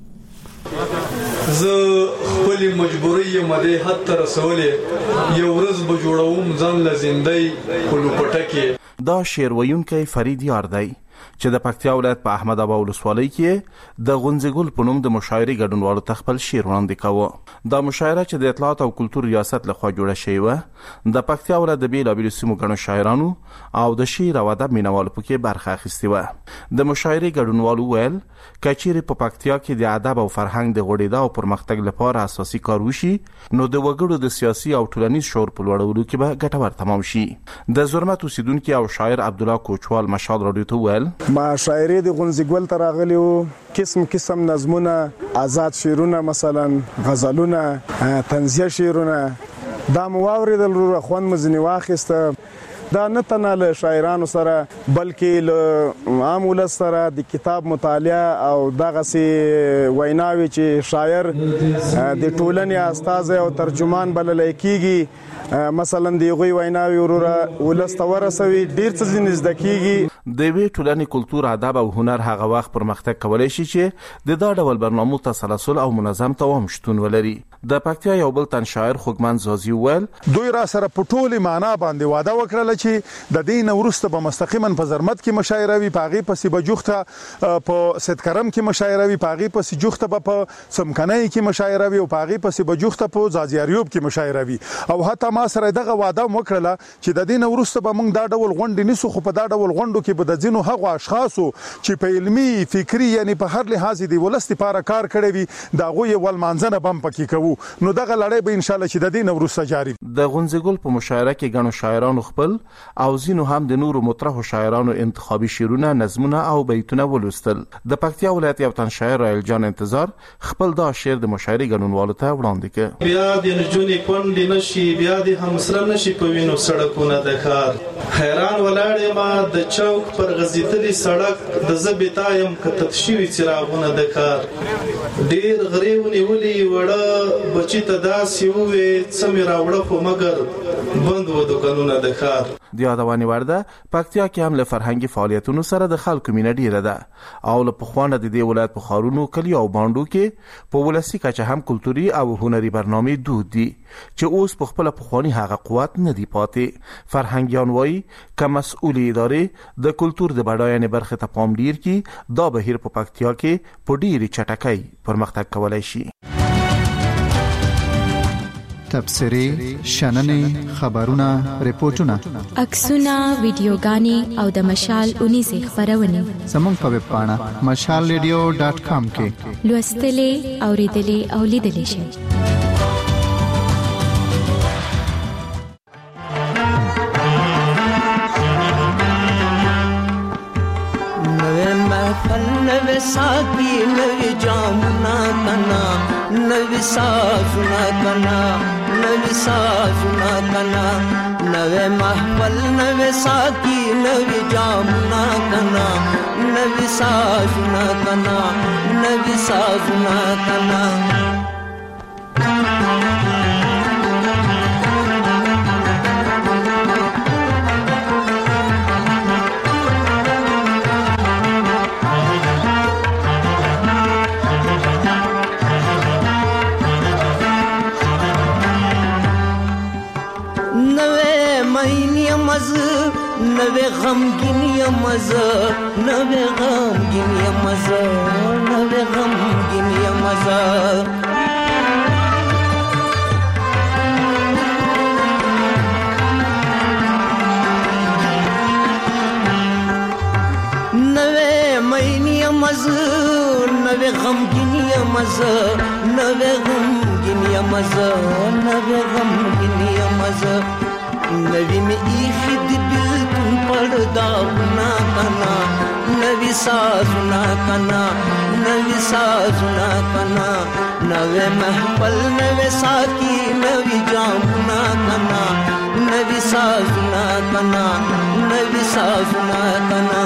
زه خپل مجبوری مده حد تر رسولې یو ورځ به جوړوم ځان لزندۍ کلوپټه کې.
دا شعر ویونکی فرید یار دی چې د پکتیا ولایت په احمد ابا ولسوالۍ کې د غونځګل په نوم د مشاعرې ګډونوالو ته خپل شعر وړاندې کاوه. دا مشاعره چې د اطلاعات او کلتور ریاست لخوا جوړه شوې وه د پکتیا ولایت د بیلابیلو سیمو ګڼو شاعرانو او د شعر او ادب مینوالو پکې برخه اخیستې وه. د مشاعرې ګډونوالو ویل که چیرې په پکتیا کې د ادب او فرهنګ د غوړېدا او پرمختګ لپاره اساسي کار وشي نو د وګړو د سیاسي او ټولنیز شعور په لوړولو کې به ګټور تمام شي. د زرمت اوسیدونکو او شاعر عبدالله کوچوال مشال رادیو ته ویل
ما شاعري د غونځګل تر راغلی وو، قسم قسم نظمونه، آزاد شعرونه، مثلا غزلونه، طنزیه شعرونه دا مو واوریدل رو خوان مزنی واخیسته. دا نه تنه له شاعرانو سره بلکې له عام ولس سره د کتاب مطالعه او دغه سي ویناوي چې شاعر د ټولنې استاد او ترجمان بلل کېږي مثلا دی غوي ویناوي وروره ولس ته ورسوي ډیر څه نږدې کېږي.
د وی ټولنې کلتور، ادب او هنر هغه وخت پرمختګ کولای شي چې د دا ډول برنامو تسلسل او منظم دوام شتون ولري. د پکتیا یو بل تن شاعر خوګمن زازي ویل
دوی را سره په ټوله معنا باندې واده وکړل چې د دین ورسته به مستقیما په زرمت کې مشاعره وي، پاغي پسې به جوخته په سیدکرم کې مشاعره وي، پاغي پسې جوخته به په سمکنای کې مشاعره وي او پاغي پسې به جوخته په زازیاریوب کې مشاعره وي. او حتی ما سره دغه واده وکړل چې د دین ورسته به موږ دا ډول غونډې نسو، خو په دا ډول غونډو کې به د ځینو هغو اشخاصو چې په علمي فکری یعنی په هر لحاظ دی ولست لپاره کار کړی وي دا غوي ول مانځنه بم پکې کوو. نو دغه لړۍ به ان شاء الله چې د دین ورسته جاری.
د غونځګل په مشاعره کې ګڼو شاعرانو خپل او زینو هم د نورو مطرح شاعرانو انتخابي شعرونه، نظمونه او بیتونه ولوستل. د پکتیا ولایت یو تن شاعر رایل جان انتظار خپل دا شعر د مشاعرې ګډونوالو ته وړاندې کړ.
بیا د نجونې کونډې نشي، بیا د همسره نشي په وینو سړکونه د کار. حیران ولاړې ما د چوک پر غزیتلي سړک د زبیتایم کتت شوي څراغونه د کار. ډیر غریو نیولې وړه بچی ته داسې وې څه مې راوړه خو مګر بند و دکانونه د کار.
د یادونې وړ ده پکتیا کې هم له فرهنګي فعالیتونو سره د خلکو مینه ډیره ده او له پخوانه د دې ولایت په ښارونو، کلیو او بانډو کې په ولسي کچه هم کلتوري او هنري برنامې دود دي چې اوس په خپل پخوانی هغه قوت نه دی پاتې. فرهنګیان وایي که مسؤلې ادارې د کلتور د بډاینې برخې ته پام ډیر کړي دا بهیر په پکتیا کې په ډیرې چټکۍ پرمختګ کولای شي.
تبصرې، شننې، خبرونه، ریپورتونه،
عکسونه، ویډیوګانې او د مشال اونیزه خبرونه
زموږ په ویب پاڼه مشال ریډیو ډاټ کام کې
لوستلې، اوریدلې او لیدلې شئ.
نوې ساقي نوې جامونه کنا نوې سازونه کنا نوې سازونه کنا نوې محفل نوې ساقي نوې جامونه کنا نوې سازونه کنا نوې سازونه کنا. نوې غمګین یم زه، نوې غمګین یم زه، نوې غمګین یم زه. نوې مین یم زه، نوې غمګین یم زه، نوې غمګین یم زه، نوې غمګین یم زه. نوی میں ایخی دی بیلتون پرداؤنا کنا نوی سازنا کنا نوی سازنا کنا نوی محفل نوی ساکی نوی جامنا کنا نوی سازنا کنا نوی سازنا کنا.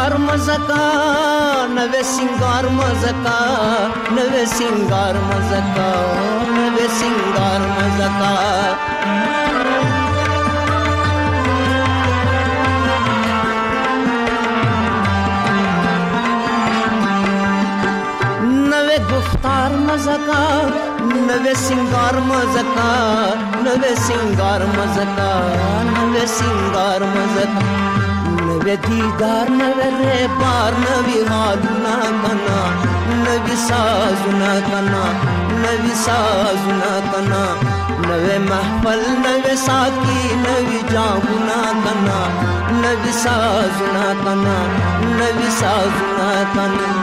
سنگار مزکا نوې سنگار مزکا نوې سنگار مزکا نوې سنگار مزکا نوې گفتار مزکا نوې سنگار مزکا نوې سنگار مزکا نوې سنگار مزکا نوې دیدار نوې ربار نوې حالونه کنا نوې سازونه کنا نوې سازونه کنا نوې محفل نوې ساقي نوې جامونه کنا نوې سازونه کنا نوې سازونه کنا